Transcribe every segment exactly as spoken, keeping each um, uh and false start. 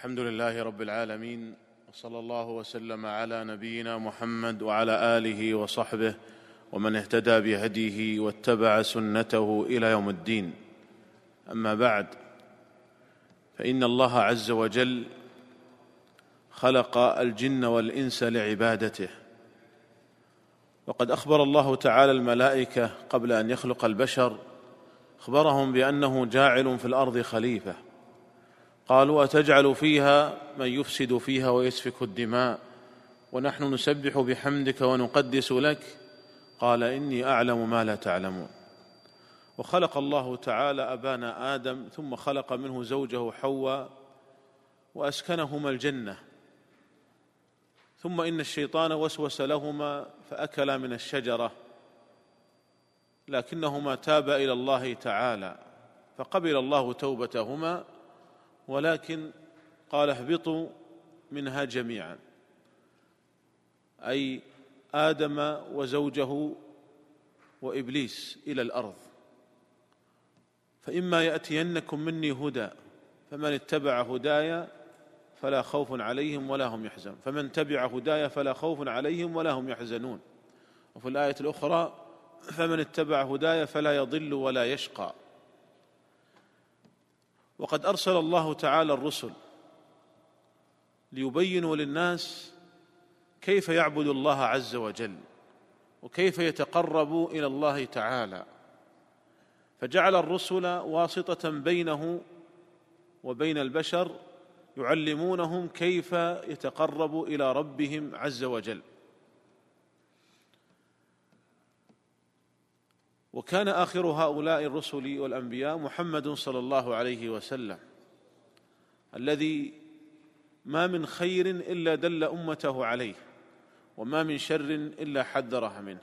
الحمد لله رب العالمين، وصلى الله وسلم على نبينا محمد وعلى آله وصحبه ومن اهتدى بهديه واتبع سنته إلى يوم الدين. أما بعد، فإن الله عز وجل خلق الجن والإنس لعبادته، وقد أخبر الله تعالى الملائكة قبل أن يخلق البشر، أخبرهم بأنه جاعل في الأرض خليفة. قالوا: أتجعل فيها من يفسد فيها ويسفك الدماء ونحن نسبح بحمدك ونقدس لك؟ قال: إني أعلم ما لا تعلمون. وخلق الله تعالى أبانا آدم، ثم خلق منه زوجه حواء وأسكنهما الجنة، ثم إن الشيطان وسوس لهما فأكلا من الشجرة، لكنهما تابا إلى الله تعالى فقبل الله توبتهما، ولكن قال: اهبطوا منها جميعا، أي آدم وزوجه وإبليس إلى الأرض، فإما يأتينكم مني هدى فمن اتبع هدايا فلا خوف عليهم ولا هم يحزنون، فمن تبع هدايا فلا خوف عليهم ولا هم يحزنون. وفي الآية الأخرى: فمن اتبع هدايا فلا يضل ولا يشقى. وقد أرسل الله تعالى الرسل ليبينوا للناس كيف يعبد الله عز وجل وكيف يتقربوا إلى الله تعالى، فجعل الرسل واسطة بينه وبين البشر يعلمونهم كيف يتقربوا إلى ربهم عز وجل. وكان آخر هؤلاء الرسل والأنبياء محمد صلى الله عليه وسلم، الذي ما من خير إلا دل أمته عليه، وما من شر إلا حذرها منه.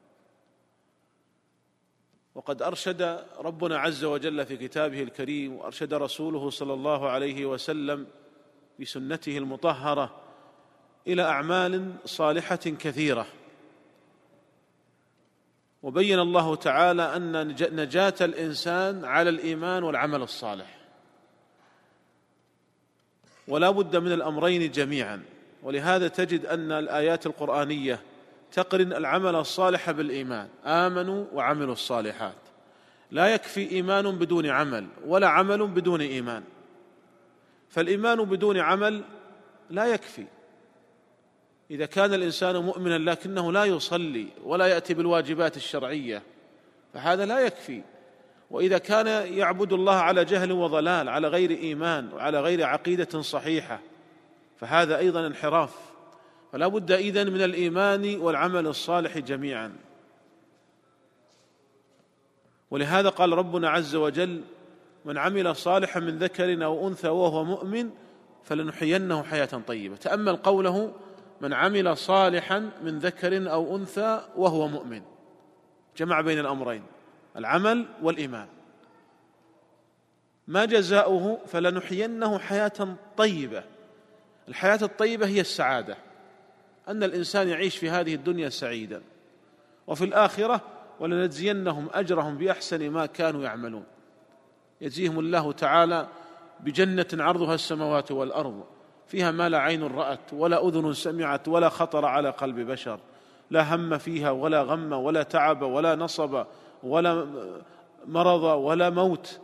وقد أرشد ربنا عز وجل في كتابه الكريم، وأرشد رسوله صلى الله عليه وسلم بسنته المطهرة إلى أعمال صالحة كثيرة، وبين الله تعالى أن نجاة الإنسان على الإيمان والعمل الصالح، ولا بد من الأمرين جميعا. ولهذا تجد أن الآيات القرآنية تقرن العمل الصالح بالإيمان: آمنوا وعملوا الصالحات. لا يكفي إيمان بدون عمل، ولا عمل بدون إيمان، فالإيمان بدون عمل لا يكفي. إذا كان الإنسان مؤمنا لكنه لا يصلي ولا يأتي بالواجبات الشرعية فهذا لا يكفي. وإذا كان يعبد الله على جهل وضلال، على غير إيمان وعلى غير عقيدة صحيحة، فهذا أيضا انحراف. فلا بد إذن من الإيمان والعمل الصالح جميعا. ولهذا قال ربنا عز وجل: من عمل صالحا من ذكر أو أنثى وهو مؤمن فلنحيينه حياة طيبة. تأمل قوله: من عمل صالحا من ذكر أو أنثى وهو مؤمن، جمع بين الأمرين، العمل والإيمان. ما جزاؤه؟ فلنحيينه حياة طيبة. الحياة الطيبة هي السعادة، أن الإنسان يعيش في هذه الدنيا سعيدا، وفي الآخرة ولنجزينهم أجرهم بأحسن ما كانوا يعملون. يجزيهم الله تعالى بجنة عرضها السماوات والأرض، فيها ما لا عين رأت ولا أذن سمعت ولا خطر على قلب بشر، لا هم فيها ولا غم ولا تعب ولا نصب ولا مرض ولا موت.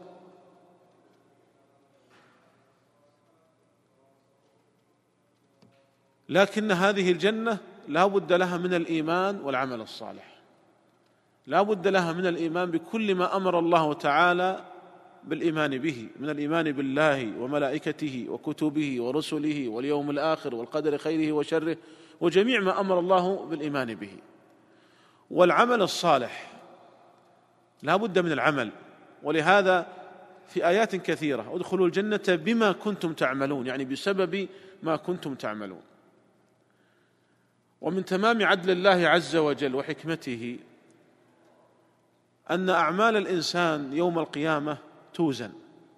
لكن هذه الجنة لا بد لها من الإيمان والعمل الصالح، لا بد لها من الإيمان بكل ما أمر الله تعالى بالإيمان به، من الإيمان بالله وملائكته وكتبه ورسله واليوم الآخر والقدر خيره وشره وجميع ما أمر الله بالإيمان به. والعمل الصالح لا بد من العمل، ولهذا في آيات كثيرة: ادخلوا الجنة بما كنتم تعملون، يعني بسبب ما كنتم تعملون. ومن تمام عدل الله عز وجل وحكمته أن أعمال الإنسان يوم القيامة توزن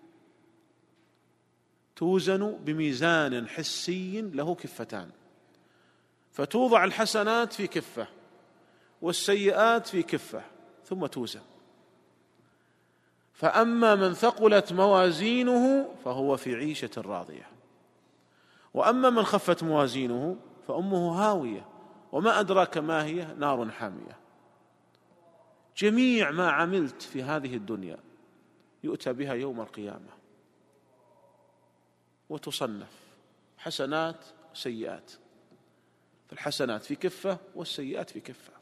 توزن بميزان حسي له كفتان، فتوضع الحسنات في كفة والسيئات في كفة ثم توزن. فأما من ثقلت موازينه فهو في عيشة راضية، وأما من خفت موازينه فأمه هاوية وما أدراك ما هي، نار حامية. جميع ما عملت في هذه الدنيا يؤتى بها يوم القيامة وتصنف حسنات وسيئات، فالحسنات في كفة والسيئات في كفة.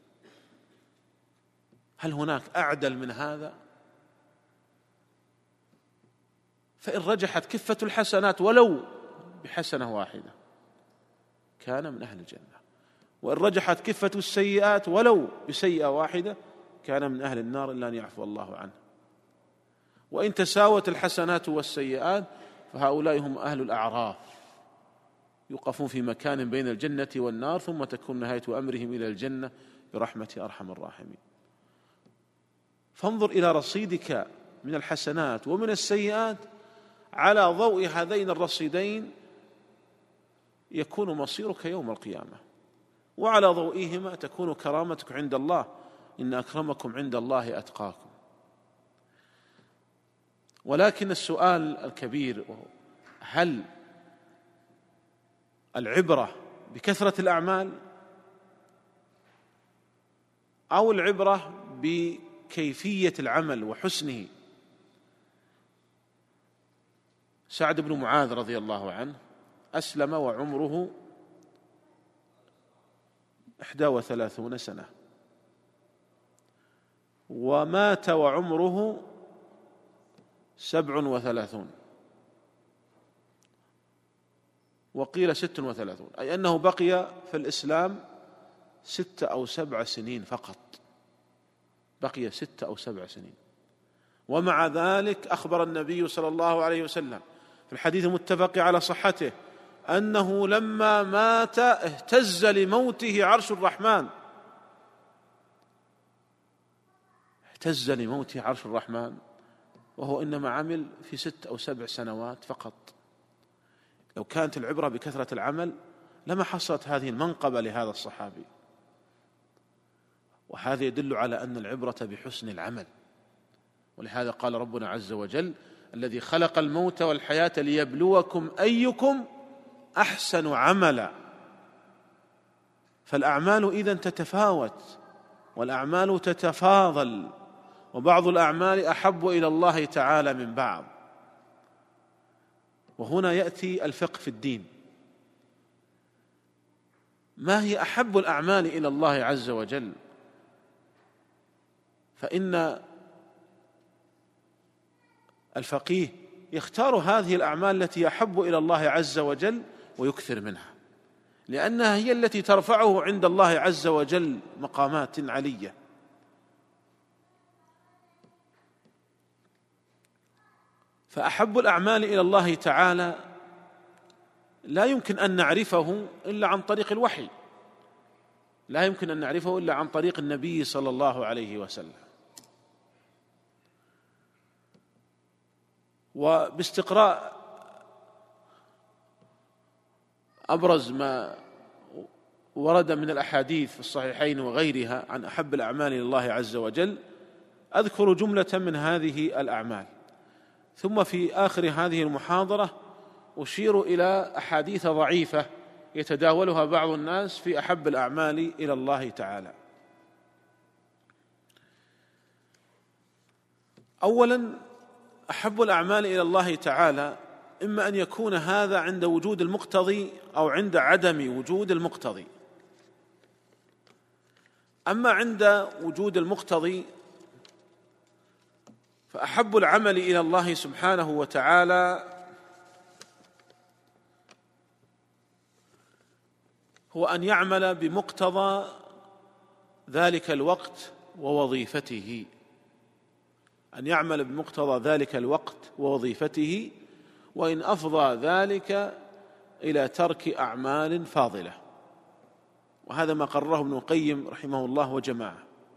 هل هناك أعدل من هذا؟ فإن رجحت كفة الحسنات ولو بحسنة واحدة كان من أهل الجنة، وإن رجحت كفة السيئات ولو بسيئة واحدة كان من أهل النار إلا أن يعفو الله عنه. وإن تساوت الحسنات والسيئات فهؤلاء هم أهل الأعراف، يوقفون في مكان بين الجنة والنار ثم تكون نهاية أمرهم إلى الجنة برحمة أرحم الراحمين. فانظر إلى رصيدك من الحسنات ومن السيئات، على ضوء هذين الرصيدين يكون مصيرك يوم القيامة، وعلى ضوئهما تكون كرامتك عند الله، إن أكرمكم عند الله أتقاكم. ولكن السؤال الكبير، هل العبرة بكثرة الأعمال أو العبرة بكيفية العمل وحسنه؟ سعد بن معاذ رضي الله عنه أسلم وعمره إحدى وثلاثون سنة، ومات وعمره سبع وثلاثون، وقيل ست وثلاثون، أي أنه بقي في الإسلام ست أو سبع سنين فقط، بقي ست أو سبع سنين. ومع ذلك أخبر النبي صلى الله عليه وسلم في الحديث المتفق على صحته أنه لما مات اهتز لموته عرش الرحمن، اهتز لموته عرش الرحمن، وهو إنما عمل في ست أو سبع سنوات فقط. لو كانت العبرة بكثرة العمل لما حصلت هذه المنقبة لهذا الصحابي. وهذا يدل على أن العبرة بحسن العمل، ولهذا قال ربنا عز وجل: الذي خلق الموت والحياة ليبلوكم أيكم أحسن عملا. فالأعمال إذن تتفاوت، والأعمال تتفاضل، وبعض الأعمال أحب إلى الله تعالى من بعض. وهنا يأتي الفقه في الدين. ما هي أحب الأعمال إلى الله عز وجل؟ فإن الفقيه يختار هذه الأعمال التي يحب إلى الله عز وجل ويكثر منها، لأنها هي التي ترفعه عند الله عز وجل مقامات علية. فأحب الأعمال إلى الله تعالى لا يمكن أن نعرفه إلا عن طريق الوحي، لا يمكن أن نعرفه إلا عن طريق النبي صلى الله عليه وسلم. وباستقراء أبرز ما ورد من الأحاديث في الصحيحين وغيرها عن أحب الأعمال إلى الله عز وجل أذكر جملة من هذه الأعمال، ثم في آخر هذه المحاضرة أشير إلى أحاديث ضعيفة يتداولها بعض الناس في أحب الأعمال إلى الله تعالى. أولاً، أحب الأعمال إلى الله تعالى إما أن يكون هذا عند وجود المقتضي أو عند عدم وجود المقتضي. أما عند وجود المقتضي فأحب العمل إلى الله سبحانه وتعالى هو أن يعمل بمقتضى ذلك الوقت ووظيفته، أن يعمل بمقتضى ذلك الوقت ووظيفته، وإن أفضى ذلك إلى ترك أعمال فاضلة. وهذا ما قرره ابن القيم رحمه الله وجماعة.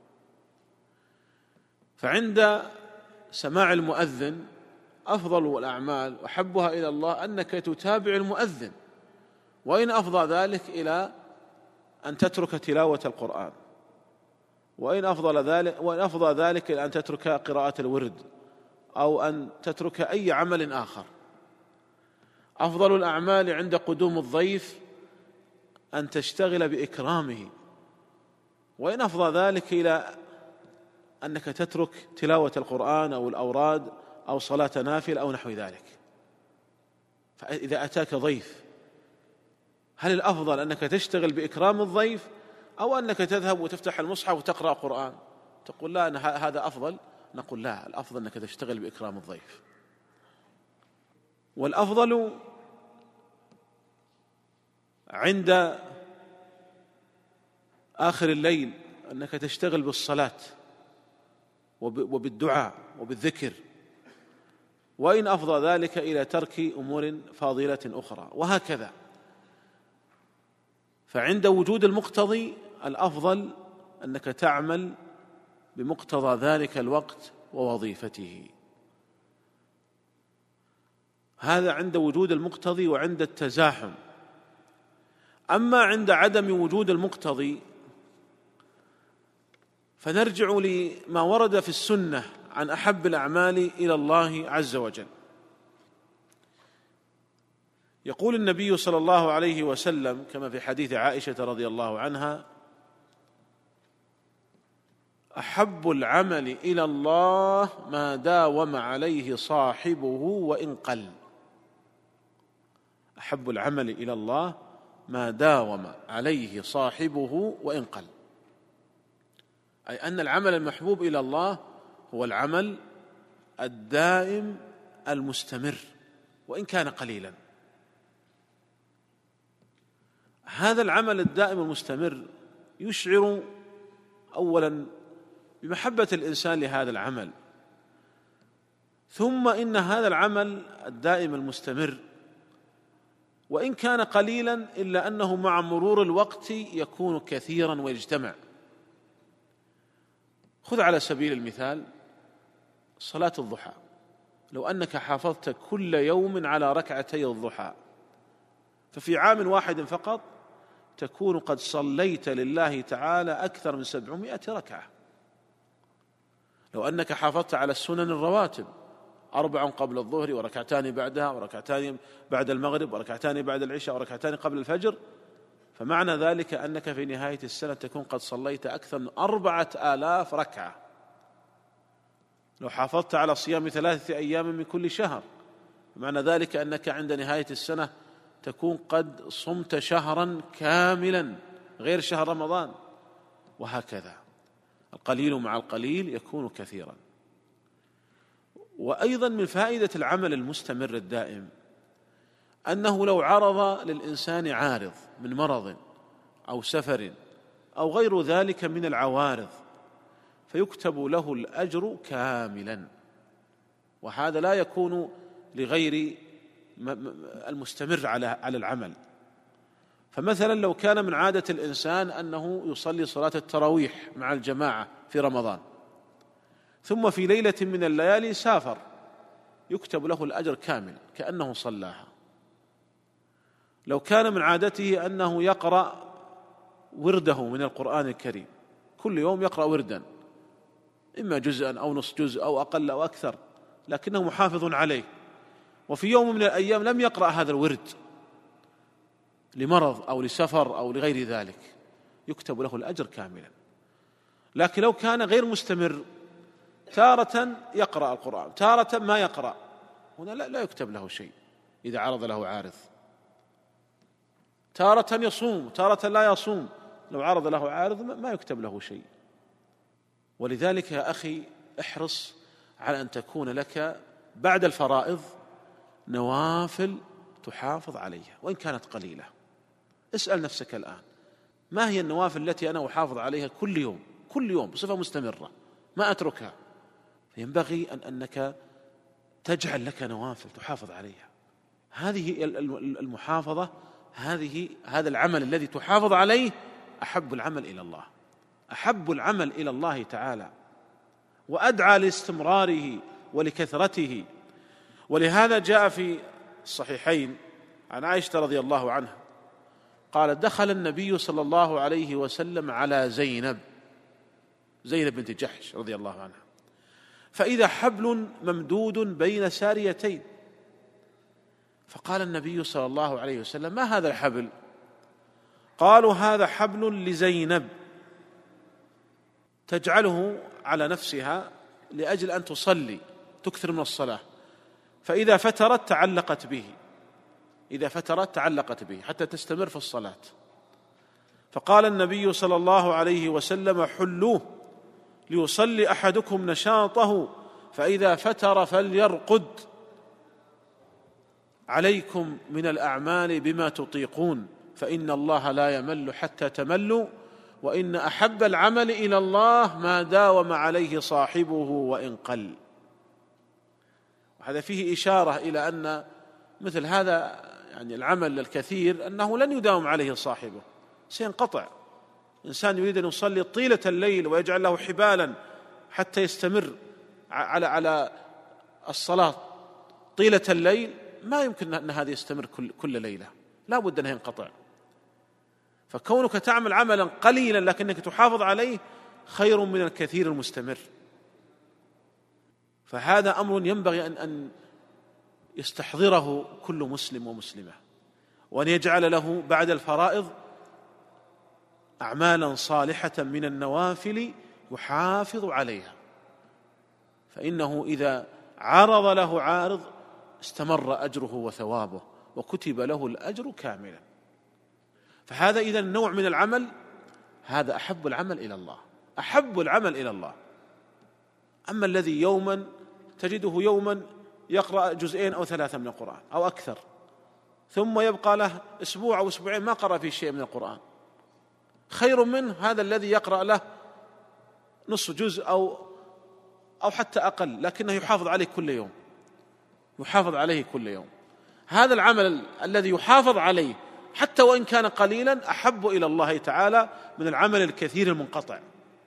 فعند سماع المؤذن أفضل الأعمال وأحبها إلى الله أنك تتابع المؤذن، وإن أفضى ذلك إلى أن تترك تلاوة القرآن، وإن أفضل ذلك وإن أفضى ذلك إلى أن تترك قراءة الورد، أو أن تترك أي عمل آخر. أفضل الأعمال عند قدوم الضيف أن تشتغل بإكرامه، وإن أفضى ذلك إلى أنك تترك تلاوة القرآن أو الأوراد أو صلاة نافلة أو نحو ذلك. فإذا أتاك ضيف هل الأفضل أنك تشتغل بإكرام الضيف أو أنك تذهب وتفتح المصحف وتقرأ قرآن؟ تقول لا، أن هذا أفضل. نقول لا، الأفضل أنك تشتغل بإكرام الضيف. والأفضل عند آخر الليل أنك تشتغل بالصلاة وبالدعاء وبالذكر، وإن أفضى ذلك إلى ترك أمور فاضلة أخرى، وهكذا. فعند وجود المقتضي الأفضل أنك تعمل بمقتضى ذلك الوقت ووظيفته. هذا عند وجود المقتضي وعند التزاحم. أما عند عدم وجود المقتضي فنرجع لما ورد في السنة عن أحب الأعمال إلى الله عز وجل. يقول النبي صلى الله عليه وسلم كما في حديث عائشة رضي الله عنها: أحب العمل إلى الله ما داوم عليه صاحبه وإن قل. أحب العمل إلى الله ما داوم عليه صاحبه وإن قل، أي أن العمل المحبوب إلى الله هو العمل الدائم المستمر وإن كان قليلا. هذا العمل الدائم المستمر يشعر أولا بمحبة الإنسان لهذا العمل، ثم إن هذا العمل الدائم المستمر وإن كان قليلا إلا أنه مع مرور الوقت يكون كثيرا ويجتمع. خذ على سبيل المثال صلاة الضحى، لو أنك حافظت كل يوم على ركعتي الضحى ففي عام واحد فقط تكون قد صليت لله تعالى أكثر من سبعمائة ركعة. لو أنك حافظت على السنن الرواتب، أربع قبل الظهر وركعتان بعدها وركعتان بعد المغرب وركعتان بعد العشاء وركعتان قبل الفجر، فمعنى ذلك أنك في نهاية السنة تكون قد صليت أكثر من أربعة آلاف ركعة. لو حافظت على صيام ثلاثة أيام من كل شهر، معنى ذلك أنك عند نهاية السنة تكون قد صمت شهرا كاملا غير شهر رمضان، وهكذا القليل مع القليل يكون كثيرا. وأيضا من فائدة العمل المستمر الدائم أنه لو عرض للإنسان عارض من مرض أو سفر أو غير ذلك من العوارض فيكتب له الأجر كاملا، وهذا لا يكون لغير المستمر على على العمل. فمثلا لو كان من عادة الإنسان أنه يصلي صلاة التراويح مع الجماعة في رمضان، ثم في ليلة من الليالي سافر، يكتب له الأجر كامل كأنه صلاها. لو كان من عادته أنه يقرأ ورده من القرآن الكريم، كل يوم يقرأ وردا إما جزءا أو نصف جزء أو أقل أو أكثر، لكنه محافظ عليه، وفي يوم من الأيام لم يقرأ هذا الورد لمرض أو لسفر أو لغير ذلك، يكتب له الأجر كاملا. لكن لو كان غير مستمر، تارة يقرأ القرآن تارة ما يقرأ، هنا لا, لا يكتب له شيء إذا عرض له عارض. تارة يصوم تارة لا يصوم، لو عرض له عارض ما يكتب له شيء. ولذلك يا أخي احرص على أن تكون لك بعد الفرائض نوافل تحافظ عليها وإن كانت قليلة. اسأل نفسك الآن: ما هي النوافل التي أنا أحافظ عليها كل يوم كل يوم بصفة مستمرة ما أتركها؟ فينبغي أن أنك تجعل لك نوافل تحافظ عليها. هذه المحافظة، هذه هذا العمل الذي تحافظ عليه أحب العمل إلى الله، أحب العمل إلى الله تعالى، وأدعى لاستمراره ولكثرته. ولهذا جاء في الصحيحين عن عائشة رضي الله عنها قال: دخل النبي صلى الله عليه وسلم على زينب زينب بنت جحش رضي الله عنها، فإذا حبل ممدود بين ساريتين، فقال النبي صلى الله عليه وسلم: ما هذا الحبل؟ قالوا: هذا حبل لزينب تجعله على نفسها لأجل أن تصلي، تكثر من الصلاة، فإذا فترت تعلقت به، إذا فترت تعلقت به حتى تستمر في الصلاة. فقال النبي صلى الله عليه وسلم: حلوه ليصلي أحدكم نشاطه، فإذا فتر فليرقد، عليكم من الأعمال بما تطيقون، فإن الله لا يمل حتى تملوا، وإن أحب العمل إلى الله ما داوم عليه صاحبه وإن قل. وهذا فيه إشارة إلى أن مثل هذا يعني العمل الكثير أنه لن يداوم عليه صاحبه، سينقطع. إنسان يريد أن يصلي طيلة الليل ويجعل له حبالا حتى يستمر على على الصلاة طيلة الليل، ما يمكن أن هذا يستمر كل كل ليلة، لا بد أنه ينقطع. فكونك تعمل عملا قليلا لكنك تحافظ عليه خير من الكثير المستمر. فهذا أمر ينبغي أن أن يستحضره كل مسلم ومسلمة، وأن يجعل له بعد الفرائض أعمالا صالحة من النوافل يحافظ عليها، فإنه إذا عرض له عارض استمر أجره وثوابه وكتب له الأجر كاملا. فهذا إذا النوع من العمل هذا أحب العمل إلى الله، أحب العمل إلى الله. أما الذي يوما تجده يوما يقرأ جزئين أو ثلاثة من القرآن أو أكثر، ثم يبقى له أسبوع أو أسبوعين ما قرأ فيه شيء من القرآن، خير منه هذا الذي يقرأ له نصف جزء أو أو حتى أقل، لكنه يحافظ عليه كل يوم، يحافظ عليه كل يوم. هذا العمل الذي يحافظ عليه حتى وإن كان قليلا أحب إلى الله تعالى من العمل الكثير المنقطع.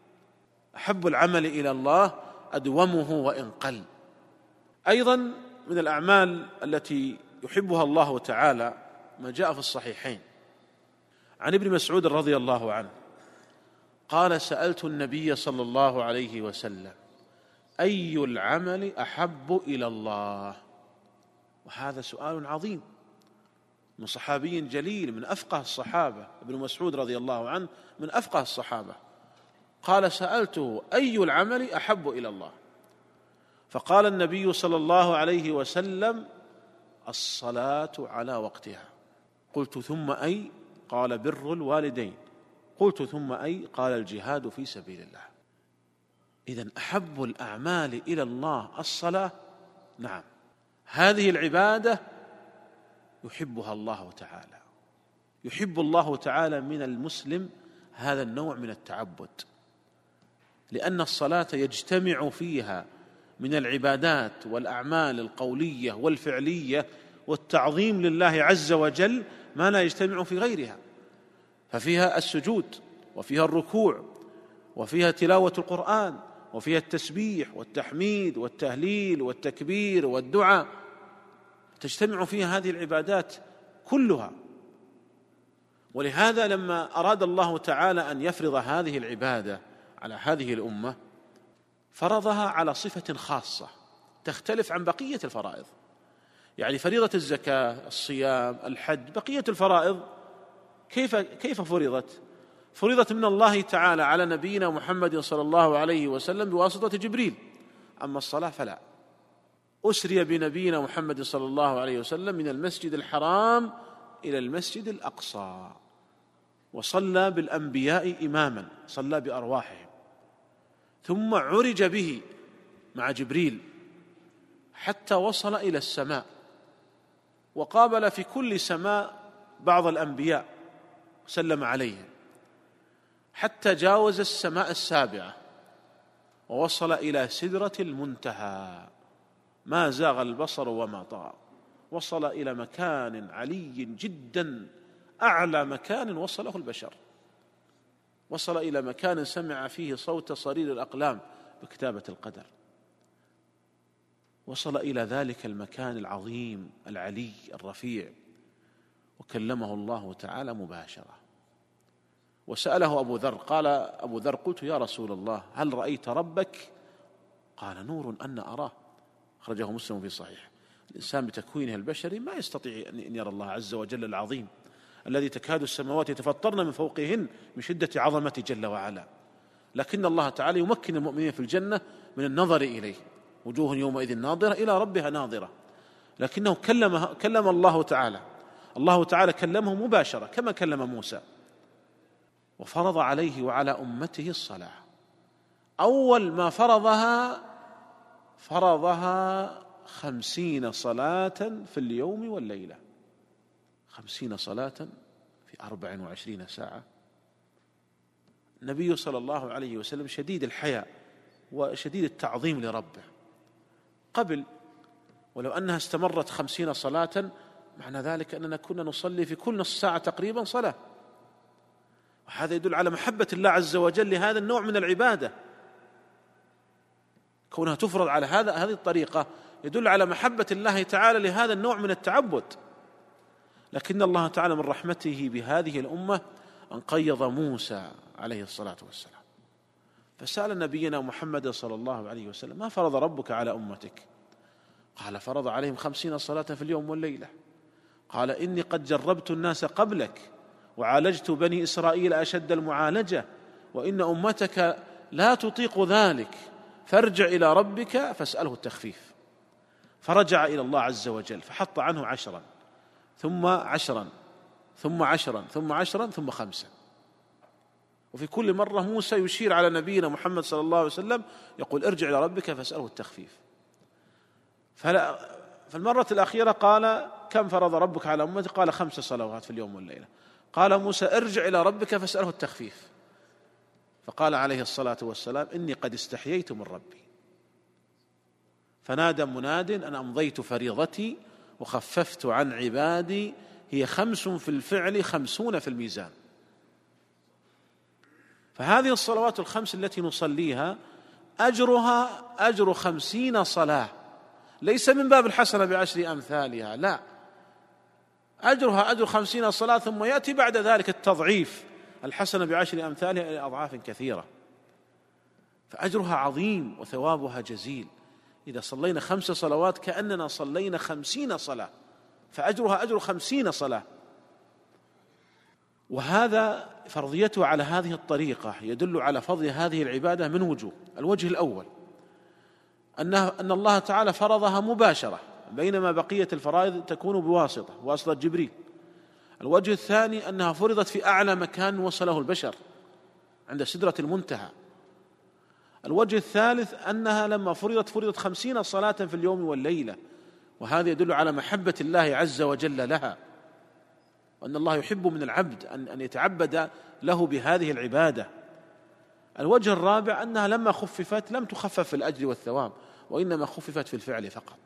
أحب العمل إلى الله أدومه وإن قل. أيضا من الأعمال التي يحبها الله تعالى ما جاء في الصحيحين عن ابن مسعود رضي الله عنه قال: سألت النبي صلى الله عليه وسلم: أي العمل أحب إلى الله؟ وهذا سؤال عظيم من صحابي جليل من أفقه الصحابة، ابن مسعود رضي الله عنه من أفقه الصحابة. قال: سألته: أي العمل أحب إلى الله؟ فقال النبي صلى الله عليه وسلم: الصلاة على وقتها. قلت: ثم أي؟ قال: بر الوالدين. قلت: ثم أي؟ قال: الجهاد في سبيل الله. إذن أحب الأعمال إلى الله الصلاة، نعم، هذه العبادة يحبها الله تعالى، يحب الله تعالى من المسلم هذا النوع من التعبد، لأن الصلاة يجتمع فيها من العبادات والأعمال القولية والفعلية والتعظيم لله عز وجل ما لا يجتمع في غيرها. ففيها السجود، وفيها الركوع، وفيها تلاوة القرآن، وفيها التسبيح والتحميد والتهليل والتكبير والدعاء، تجتمع فيها هذه العبادات كلها. ولهذا لما أراد الله تعالى أن يفرض هذه العبادة على هذه الأمة فرضها على صفة خاصة تختلف عن بقية الفرائض. يعني فريضة الزكاة، الصيام، الحج، بقية الفرائض كيف كيف فرضت؟ فرضت من الله تعالى على نبينا محمد صلى الله عليه وسلم بواسطة جبريل. أما الصلاة فلا، أسري بنبينا محمد صلى الله عليه وسلم من المسجد الحرام إلى المسجد الأقصى، وصلى بالأنبياء إماما، صلى بأرواحهم، ثم عرج به مع جبريل حتى وصل إلى السماء، وقابل في كل سماء بعض الأنبياء سلم عليهم حتى جاوز السماء السابعة ووصل إلى سدرة المنتهى، ما زاغ البصر وما طغى، وصل إلى مكان علي جدا، أعلى مكان وصله البشر، وصل إلى مكان سمع فيه صوت صرير الأقلام بكتابة القدر، وصل إلى ذلك المكان العظيم العلي الرفيع، وكلمه الله تعالى مباشرة. وسأله أبو ذر، قال أبو ذر: قلت يا رسول الله هل رأيت ربك؟ قال: نور أن أراه، أخرجه مسلم في صحيح. الإنسان بتكوينه البشري ما يستطيع أن يرى الله عز وجل العظيم الذي تكاد السماوات يتفطرن من فوقهن من شدة عظمته جل وعلا، لكن الله تعالى يمكن المؤمنين في الجنة من النظر إليه، وجوه يومئذ ناظرة إلى ربها ناظرة، لكنه كلم كلم الله تعالى الله تعالى كلمه مباشرة كما كلم موسى، وفرض عليه وعلى أمته الصلاة. أول ما فرضها فرضها خمسين صلاة في اليوم والليلة، خمسين صلاة في أربع وعشرين ساعة. النبي صلى الله عليه وسلم شديد الحياء وشديد التعظيم لربه قبل، ولو أنها استمرت خمسين صلاة معنى ذلك أننا كنا نصلي في كل نصف ساعة تقريبا صلاة، وهذا يدل على محبة الله عز وجل لهذا النوع من العبادة، كونها تفرض على هذا هذه الطريقة يدل على محبة الله تعالى لهذا النوع من التعبد. لكن الله تعالى من رحمته بهذه الأمة أن قيض موسى عليه الصلاة والسلام، فسأل نبينا محمد صلى الله عليه وسلم: ما فرض ربك على أمتك؟ قال: فرض عليهم خمسين صلاة في اليوم والليلة. قال: إني قد جربت الناس قبلك وعالجت بني إسرائيل أشد المعالجة، وإن أمتك لا تطيق ذلك، فارجع إلى ربك فاسأله التخفيف. فرجع إلى الله عز وجل فحط عنه عشرا ثم عشرا ثم عشرا ثم عشرا ثم خمسا، وفي كل مرة موسى يشير على نبينا محمد صلى الله عليه وسلم يقول: ارجع إلى ربك فاسأله التخفيف. فلا فالمرة الأخيرة قال: كم فرض ربك على أمتي؟ قال: خمس صلوات في اليوم والليلة. قال موسى: ارجع إلى ربك فاسأله التخفيف. فقال عليه الصلاة والسلام: إني قد استحييت من ربي. فنادى مناد: أنا أمضيت فريضتي وخففت عن عبادي، هي خمس في الفعل خمسون في الميزان. فهذه الصلوات الخمس التي نصليها أجرها أجر خمسين صلاة، ليس من باب الحسنة بعشر أمثالها، لا، أجرها أجر خمسين صلاة، ثم يأتي بعد ذلك التضعيف، الحسنة بعشر أمثالها إلى أضعاف كثيرة، فأجرها عظيم وثوابها جزيل. إذا صلينا خمس صلوات كأننا صلينا خمسين صلاة، فأجرها أجر خمسين صلاة. وهذا فرضيته على هذه الطريقة يدل على فضل هذه العبادة من وجوه. الوجه الأول أنه أن الله تعالى فرضها مباشرة، بينما بقية الفرائض تكون بواسطة واسطة جبريل. الوجه الثاني أنها فرضت في أعلى مكان وصله البشر عند سدرة المنتهى. الوجه الثالث أنها لما فرضت فرضت خمسين صلاة في اليوم والليلة، وهذا يدل على محبة الله عز وجل لها، وأن الله يحب من العبد أن يتعبد له بهذه العبادة. الوجه الرابع أنها لما خففت لم تخفف في الأجر والثواب، وإنما خففت في الفعل فقط.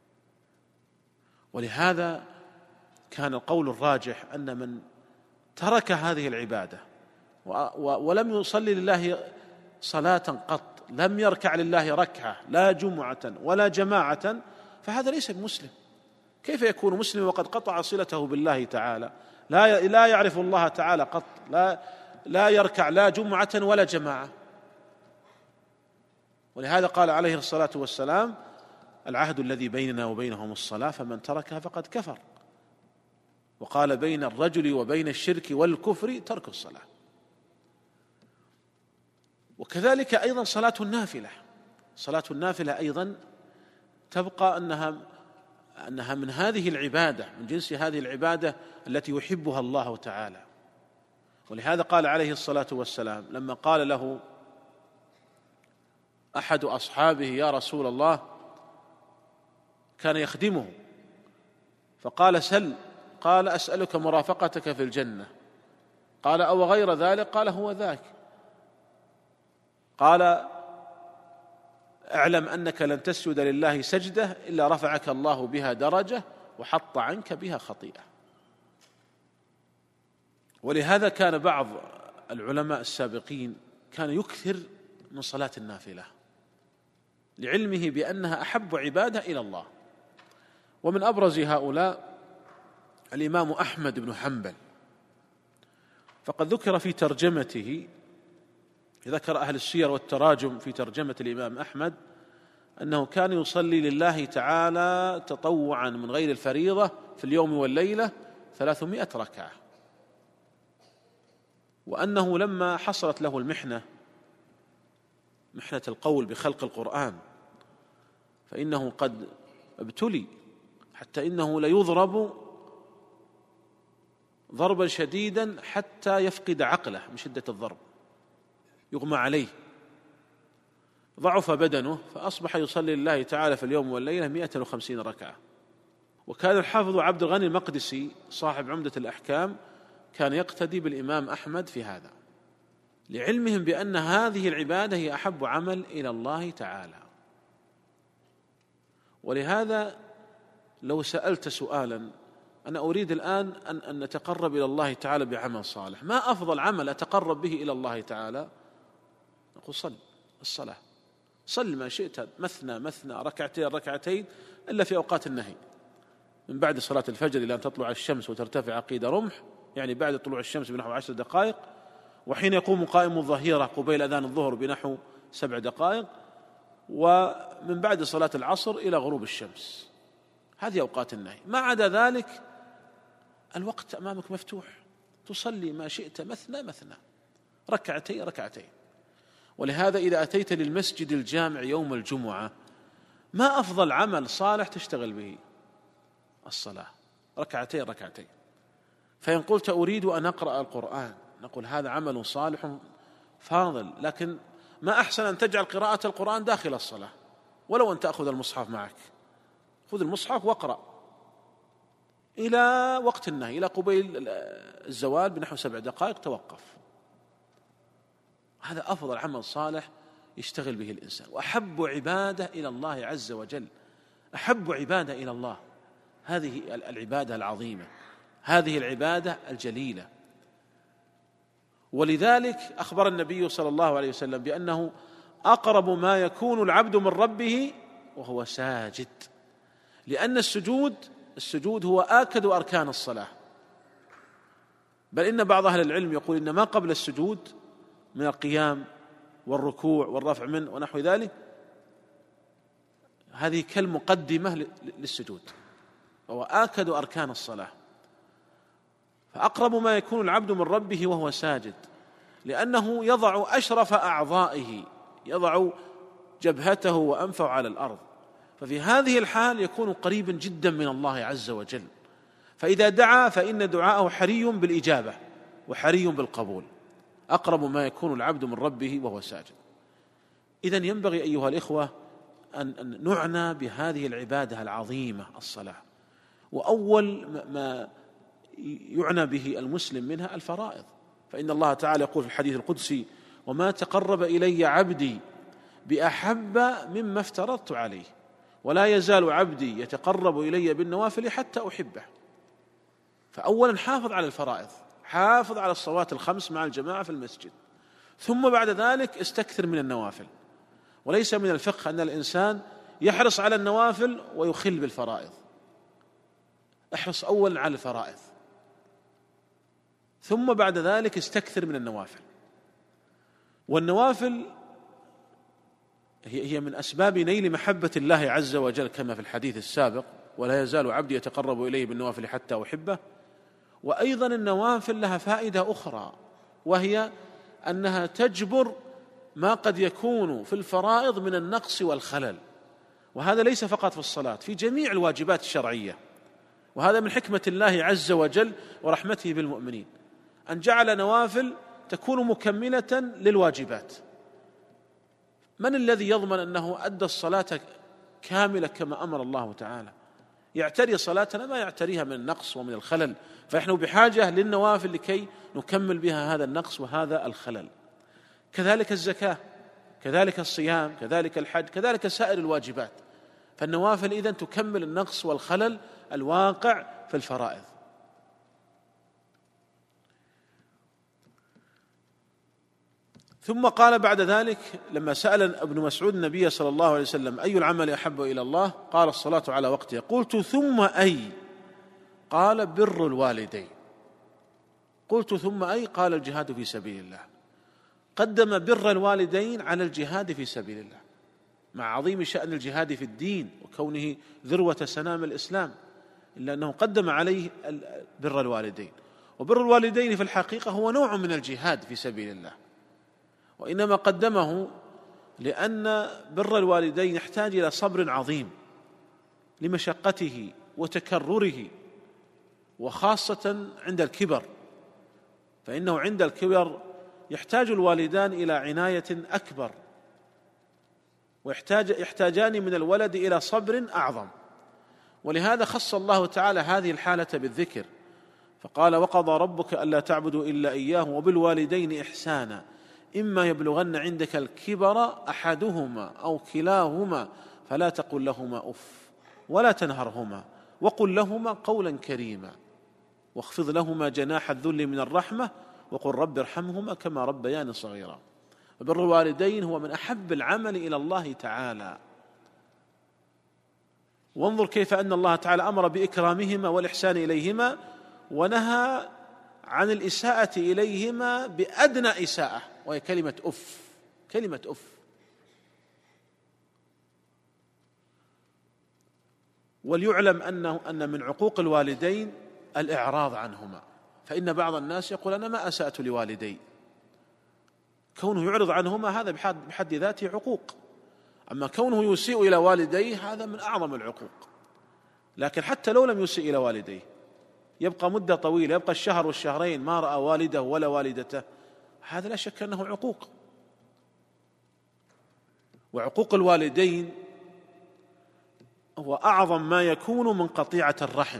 ولهذا كان القول الراجح أن من ترك هذه العبادة ولم يصلي لله صلاة قط، لم يركع لله ركعة لا جمعة ولا جماعة، فهذا ليس بمسلم. كيف يكون مسلم وقد قطع صلته بالله تعالى، لا لا يعرف الله تعالى قط، لا لا يركع لا جمعة ولا جماعة؟ ولهذا قال عليه الصلاة والسلام: العهد الذي بيننا وبينهم الصلاة، فمن تركها فقد كفر. وقال: بين الرجل وبين الشرك والكفر ترك الصلاة. وكذلك أيضا صلاة النافلة، صلاة النافلة أيضا تبقى أنها أنها من هذه العبادة، من جنس هذه العبادة التي يحبها الله تعالى. ولهذا قال عليه الصلاة والسلام لما قال له أحد أصحابه: يا رسول الله، كان يخدمه، فقال: سل. قال: أسألك مرافقتك في الجنة. قال: أو غير ذلك؟ قال: هو ذاك. قال: اعلم أنك لن تسجد لله سجدة إلا رفعك الله بها درجة وحط عنك بها خطيئة. ولهذا كان بعض العلماء السابقين كان يكثر من صلاة النافلة لعلمه بأنها أحب عبادة إلى الله. ومن أبرز هؤلاء الإمام أحمد بن حنبل، فقد ذكر في ترجمته، ذكر أهل السير والتراجم في ترجمة الإمام أحمد أنه كان يصلي لله تعالى تطوعا من غير الفريضة في اليوم والليلة ثلاثمائة ركعة، وأنه لما حصلت له المحنة، محنة القول بخلق القرآن، فإنه قد ابتلي حتى إنه ليضرب ضربا شديدا حتى يفقد عقله من شدة الضرب، يغمى عليه، ضعف بدنه، فأصبح يصلي لله تعالى في اليوم والليلة مئة وخمسين ركعة. وكان الحافظ عبد الغني المقدسي صاحب عمدة الأحكام كان يقتدي بالإمام أحمد في هذا، لعلمهم بأن هذه العبادة هي أحب عمل إلى الله تعالى. ولهذا لو سألت سؤالا، أنا أريد الآن أن, أن نتقرب إلى الله تعالى بعمل صالح، ما أفضل عمل أتقرب به إلى الله تعالى؟ نقول صل الصلاة، صل ما شئت، مثنى مثنى، ركعتين ركعتين، إلا في أوقات النهي، من بعد صلاة الفجر إلى أن تطلع الشمس وترتفع قيد رمح، يعني بعد طلوع الشمس بنحو عشر دقائق، وحين يقوم قائم الظهيرة قبيل أذان الظهر بنحو سبع دقائق، ومن بعد صلاة العصر إلى غروب الشمس. هذه أوقات النهي. ما عدا ذلك الوقت أمامك مفتوح، تصلي ما شئت مثنى مثنى، ركعتين ركعتين. ولهذا إذا أتيت للمسجد الجامع يوم الجمعة، ما أفضل عمل صالح تشتغل به؟ الصلاة، ركعتين ركعتين. فإن قلت أريد أن أقرأ القرآن، نقول هذا عمل صالح فاضل، لكن ما أحسن أن تجعل قراءة القرآن داخل الصلاة، ولو أن تأخذ المصحف معك، خذ المصحف واقرأ إلى وقت النهي، إلى قبيل الزوال بنحو سبع دقائق توقف. هذا أفضل عمل صالح يشتغل به الإنسان، وأحب عبادة إلى الله عز وجل، أحب عبادة إلى الله هذه العبادة العظيمة، هذه العبادة الجليلة. ولذلك أخبر النبي صلى الله عليه وسلم بأنه أقرب ما يكون العبد من ربه وهو ساجد، لأن السجود السجود هو آكد أركان الصلاة. بل إن بعض أهل العلم يقول إن ما قبل السجود من القيام والركوع والرفع منه ونحو ذلك هذه كالمقدمة للسجود، وهو آكد أركان الصلاة. فأقرب ما يكون العبد من ربه وهو ساجد، لأنه يضع أشرف أعضائه، يضع جبهته وأنفه على الأرض، ففي هذه الحال يكون قريبا جدا من الله عز وجل. فإذا دعا فإن دعاءه حري بالإجابة وحري بالقبول، أقرب ما يكون العبد من ربه وهو ساجد. إذن ينبغي أيها الإخوة أن نعنى بهذه العبادة العظيمة الصلاة. وأول ما يعنى به المسلم منها الفرائض، فإن الله تعالى يقول في الحديث القدسي: وما تقرب إلي عبدي بأحب مما افترضت عليه، ولا يزال عبدي يتقرب إلي بالنوافل حتى أحبه. فأولا حافظ على الفرائض، حافظ على الصلوات الخمس مع الجماعة في المسجد، ثم بعد ذلك استكثر من النوافل. وليس من الفقه أن الإنسان يحرص على النوافل ويخل بالفرائض، احرص أولا على الفرائض ثم بعد ذلك استكثر من النوافل. والنوافل هي من أسباب نيل محبة الله عز وجل، كما في الحديث السابق: ولا يزال عبدي يتقرب إليه بالنوافل حتى أحبه. وأيضا النوافل لها فائدة أخرى، وهي أنها تجبر ما قد يكون في الفرائض من النقص والخلل، وهذا ليس فقط في الصلاة، في جميع الواجبات الشرعية. وهذا من حكمة الله عز وجل ورحمته بالمؤمنين، أن جعل نوافل تكون مكملة للواجبات. من الذي يضمن أنه أدى الصلاة كاملة كما أمر الله تعالى؟ يعتري صلاتنا ما يعتريها من النقص ومن الخلل، فنحن بحاجة للنوافل لكي نكمل بها هذا النقص وهذا الخلل. كذلك الزكاة، كذلك الصيام، كذلك الحج، كذلك سائر الواجبات. فالنوافل إذن تكمل النقص والخلل الواقع في الفرائض. ثم قال بعد ذلك لما سأل ابن مسعود النبي صلى الله عليه وسلم: أي العمل أحب إلى الله؟ قال: الصلاة على وقتها. قلت: ثم أي؟ قال: بر الوالدين. قلت: ثم أي؟ قال: الجهاد في سبيل الله. قدم بر الوالدين على الجهاد في سبيل الله. مع عظيم شأن الجهاد في الدين وكونه ذروة سنام الإسلام، إلا أنه قدم عليه بر الوالدين. وبر الوالدين في الحقيقة هو نوع من الجهاد في سبيل الله، وإنما قدمه لأن بر الوالدين يحتاج إلى صبر عظيم لمشقته وتكرره، وخاصة عند الكبر، فإنه عند الكبر يحتاج الوالدان إلى عناية أكبر، ويحتاج يحتاجان من الولد إلى صبر أعظم. ولهذا خص الله تعالى هذه الحالة بالذكر، فقال: وقضى ربك ألا تعبدوا إلا إياه وبالوالدين إحسانا إما يبلغن عندك الكبر أحدهما أو كلاهما فلا تقل لهما أف ولا تنهرهما وقل لهما قولا كريما واخفض لهما جناح الذل من الرحمة وقل رب ارحمهما كما ربياني صغيرا. وبر الوالدين هو من أحب العمل إلى الله تعالى. وانظر كيف أن الله تعالى أمر بإكرامهما والإحسان إليهما، ونهى عن الإساءة إليهما بأدنى إساءة، وهي كلمة أف. كلمة أف. وليعلم أنه أن من عقوق الوالدين الإعراض عنهما، فإن بعض الناس يقول: أنا ما أسأت لوالدي. كونه يعرض عنهما هذا بحد ذاته عقوق، أما كونه يسيء إلى والديه هذا من أعظم العقوق. لكن حتى لو لم يسيء إلى والديه، يبقى مدة طويلة، يبقى الشهر والشهرين ما رأى والده ولا والدته، هذا لا شك أنه عقوق. وعقوق الوالدين هو أعظم ما يكون من قطيعة الرحم.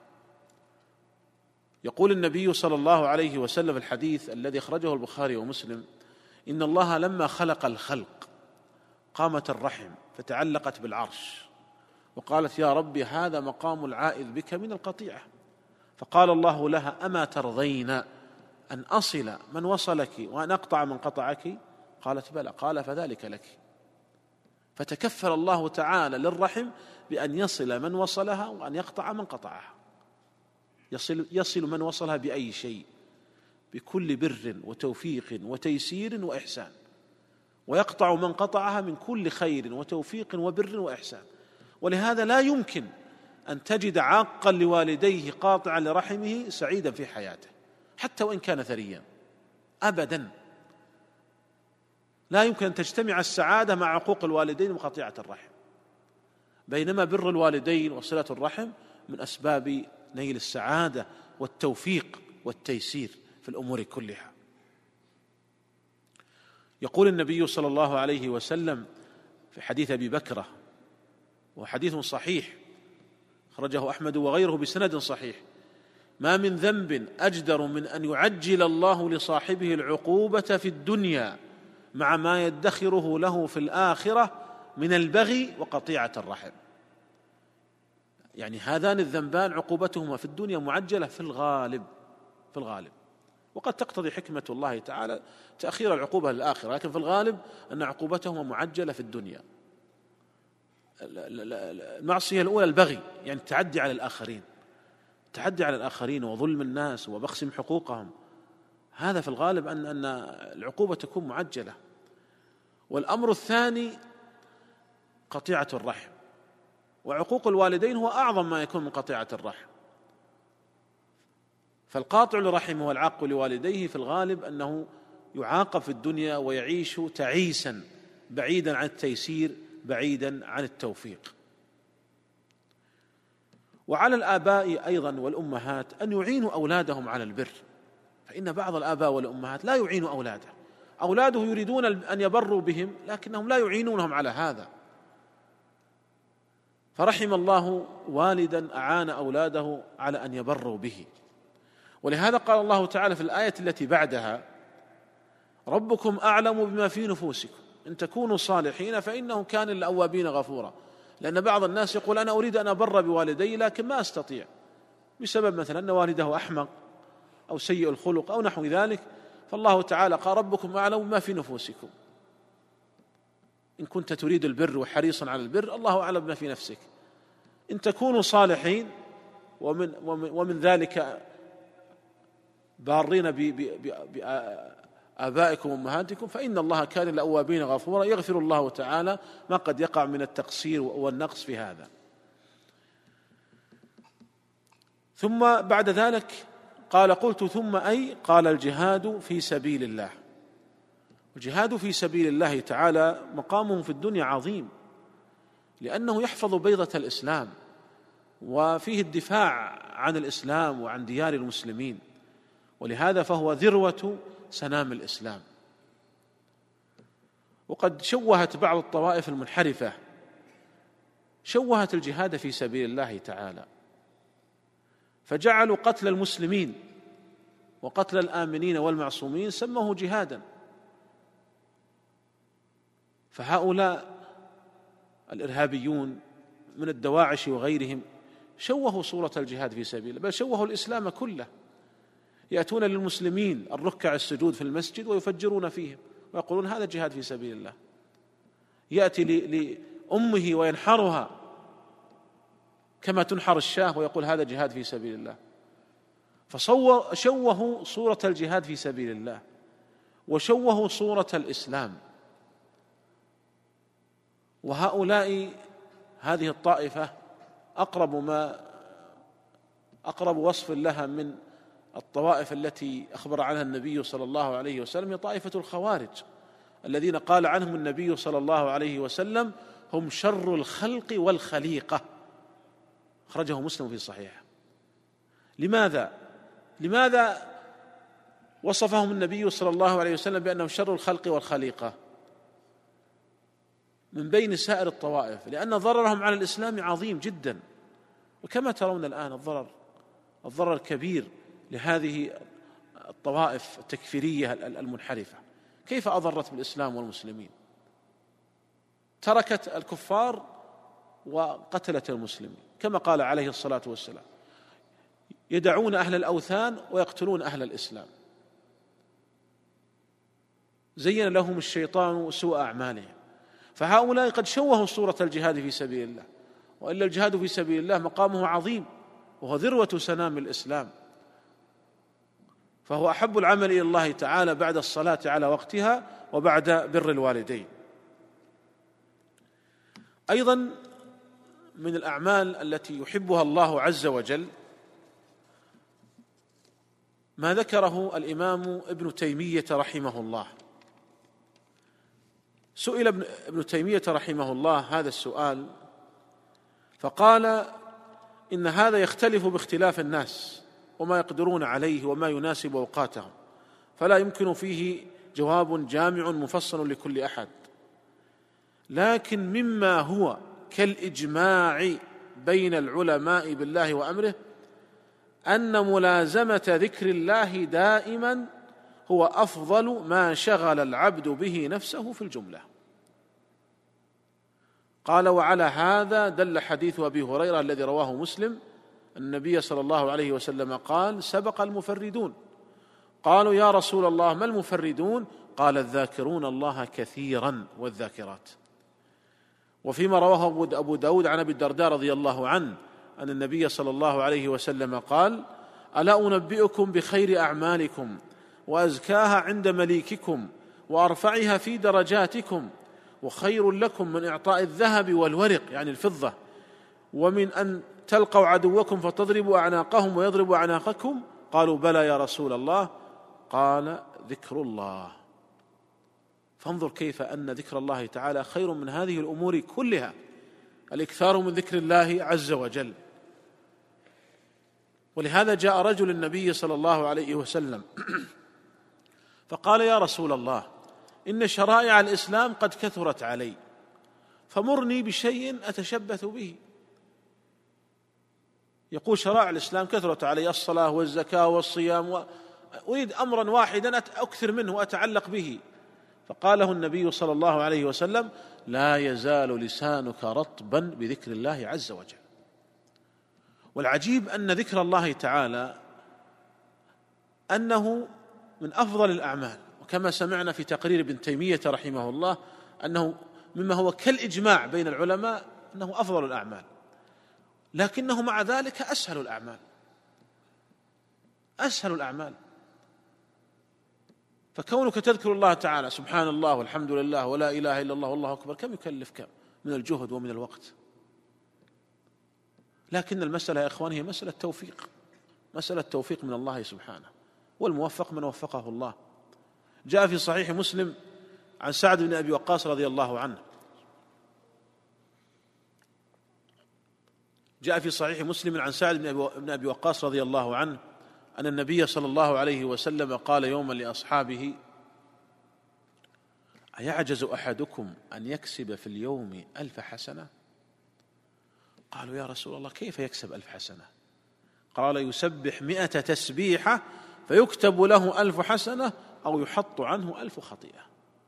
يقول النبي صلى الله عليه وسلم في الحديث الذي أخرجه البخاري ومسلم: إن الله لما خلق الخلق قامت الرحم فتعلقت بالعرش وقالت: يا رب هذا مقام العائذ بك من القطيعة. فقال الله لها: أما ترضين أن أصل من وصلك وأن أقطع من قطعك؟ قالت: بلى. قال: فذلك لك. فتكفل الله تعالى للرحم بأن يصل من وصلها وأن يقطع من قطعها. يصل, يصل من وصلها بأي شيء؟ بكل بر وتوفيق وتيسير وإحسان، ويقطع من قطعها من كل خير وتوفيق وبر وإحسان. ولهذا لا يمكن أن تجد عاقا لوالديه قاطعا لرحمه سعيدا في حياته، حتى وإن كان ثريا، أبدا. لا يمكن أن تجتمع السعادة مع عقوق الوالدين وقطيعة الرحم، بينما بر الوالدين وصلة الرحم من أسباب نيل السعادة والتوفيق والتيسير في الأمور كلها. يقول النبي صلى الله عليه وسلم في حديث أبي بكرة، وحديث صحيح أخرجه أحمد وغيره بسند صحيح: ما من ذنب أجدر من أن يعجل الله لصاحبه العقوبة في الدنيا مع ما يدخره له في الآخرة من البغي وقطيعة الرحم. يعني هذان الذنبان عقوبتهما في الدنيا معجلة في الغالب في الغالب وقد تقتضي حكمة الله تعالى تأخير العقوبة للآخرة، لكن في الغالب أن عقوبتهما معجلة في الدنيا. المعصية الأولى البغي، يعني التعدي على الآخرين، التعدي على الآخرين وظلم الناس وبخسهم حقوقهم، هذا في الغالب أن أن العقوبة تكون معجلة. والأمر الثاني قطيعة الرحم، وعقوق الوالدين هو أعظم ما يكون من قطيعة الرحم. فالقاطع لرحمه والعاق لوالديه في الغالب أنه يعاقب في الدنيا ويعيش تعيسا بعيدا عن التيسير، بعيدا عن التوفيق. وعلى الآباء أيضا والأمهات أن يعينوا أولادهم على البر، فإن بعض الآباء والأمهات لا يعين أولاده، أولاده يريدون أن يبروا بهم لكنهم لا يعينونهم على هذا. فرحم الله والدا أعان أولاده على أن يبروا به. ولهذا قال الله تعالى في الآية التي بعدها: ربكم أعلم بما في نفوسكم إن تكونوا صالحين فإنه كان للأوابين غفورا. لأن بعض الناس يقول: أنا أريد أن أبر بوالدي لكن ما أستطيع، بسبب مثلا أن والده أحمق أو سيء الخلق أو نحو ذلك. فالله تعالى قال: ربكم أعلم بما في نفوسكم، إن كنت تريد البر وحريصا على البر الله أعلم بما في نفسك. إن تكونوا صالحين ومن, ومن, ومن ذلك بارين آبائكم وأمهاتكم فإن الله كان للأوابين غفورا، يغفر الله تعالى ما قد يقع من التقصير والنقص في هذا. ثم بعد ذلك قال: قلت ثم أي؟ قال: الجهاد في سبيل الله. الجهاد في سبيل الله تعالى مقامه في الدنيا عظيم، لأنه يحفظ بيضة الإسلام، وفيه الدفاع عن الإسلام وعن ديار المسلمين، ولهذا فهو ذروة سنام الإسلام. وقد شوهت بعض الطوائف المنحرفة شوهت الجهاد في سبيل الله تعالى، فجعلوا قتل المسلمين وقتل الآمنين والمعصومين سموه جهادا. فهؤلاء الإرهابيون من الدواعش وغيرهم شوهوا صورة الجهاد في سبيل الله، بل شوهوا الإسلام كله. يأتون للمسلمين الركع السجود في المسجد ويفجرون فيهم ويقولون هذا جهاد في سبيل الله. يأتي لأمه وينحرها كما تنحر الشاة ويقول هذا جهاد في سبيل الله. فشوهوا صورة الجهاد في سبيل الله وشوهوا صورة الإسلام. وهؤلاء هذه الطائفة أقرب ما أقرب وصف لها من الطوائف التي أخبر عنها النبي صلى الله عليه وسلم هي طائفة الخوارج، الذين قال عنهم النبي صلى الله عليه وسلم: هم شر الخلق والخليقة. أخرجه مسلم في صحيحه. لماذا؟ لماذا وصفهم النبي صلى الله عليه وسلم بأنهم شر الخلق والخليقة من بين سائر الطوائف؟ لأن ضررهم على الإسلام عظيم جدا، وكما ترون الآن الضرر الضرر الكبير لهذه الطوائف التكفيرية المنحرفة. كيف أضرت بالإسلام والمسلمين؟ تركت الكفار وقتلت المسلمين، كما قال عليه الصلاة والسلام: يدعون أهل الأوثان ويقتلون أهل الإسلام. زين لهم الشيطان سوء أعمالهم. فهؤلاء قد شوهوا صورة الجهاد في سبيل الله، وإلا الجهاد في سبيل الله مقامه عظيم، وهو ذروة سنام الإسلام، فهو أحب العمل إلى الله تعالى بعد الصلاة على وقتها وبعد بر الوالدين. أيضا من الأعمال التي يحبها الله عز وجل ما ذكره الإمام ابن تيمية رحمه الله. سئل ابن تيمية رحمه الله هذا السؤال فقال: إن هذا يختلف باختلاف الناس وما يقدرون عليه وما يناسب أوقاتهم، فلا يمكن فيه جواب جامع مفصل لكل أحد، لكن مما هو كالإجماع بين العلماء بالله وأمره أن ملازمة ذكر الله دائما هو أفضل ما شغل العبد به نفسه في الجملة. قال: وعلى هذا دل حديث أبي هريرة الذي رواه مسلم: النبي صلى الله عليه وسلم قال: سبق المفردون. قالوا: يا رسول الله ما المفردون؟ قال: الذاكرون الله كثيرا والذاكرات. وفيما رواه أبو داود عن أبي الدرداء رضي الله عنه أن النبي صلى الله عليه وسلم قال: ألا أنبئكم بخير أعمالكم وأزكاها عند مليككم وأرفعها في درجاتكم وخير لكم من إعطاء الذهب والورق يعني الفضة ومن أن تلقوا عدوكم فتضربوا أعناقهم ويضربوا أعناقكم؟ قالوا: بلى يا رسول الله. قال: ذكر الله. فانظر كيف أن ذكر الله تعالى خير من هذه الأمور كلها، الإكثار من ذكر الله عز وجل. ولهذا جاء رجل النبي صلى الله عليه وسلم فقال: يا رسول الله، إن شرائع الإسلام قد كثرت علي، فمرني بشيء أتشبث به. يقول: شرائع الإسلام كثرت علي، الصلاة والزكاة والصيام، وأريد أمرا واحدا أكثر منه وأتعلق به. فقال له النبي صلى الله عليه وسلم: لا يزال لسانك رطبا بذكر الله عز وجل. والعجيب أن ذكر الله تعالى أنه من أفضل الأعمال، وكما سمعنا في تقرير ابن تيمية رحمه الله أنه مما هو كالإجماع بين العلماء أنه أفضل الأعمال، لكنه مع ذلك أسهل الأعمال أسهل الأعمال فكونك تذكر الله تعالى سبحان الله والحمد لله ولا إله إلا الله والله أكبر كم يكلف كم من الجهد ومن الوقت؟ لكن المسألة يا إخوان هي مسألة توفيق، مسألة توفيق من الله سبحانه، والموفق من وفقه الله. جاء في صحيح مسلم عن سعد بن أبي وقاص رضي الله عنه جاء في صحيح مسلم عن سعد بن أبي وقاص رضي الله عنه أن النبي صلى الله عليه وسلم قال يوما لأصحابه: أيعجز أحدكم أن يكسب في اليوم ألف حسنة؟ قالوا يا رسول الله كيف يكسب ألف حسنة؟ قال: يسبح مئة تسبيحة فيكتب له ألف حسنة أو يحط عنه ألف خطيئة.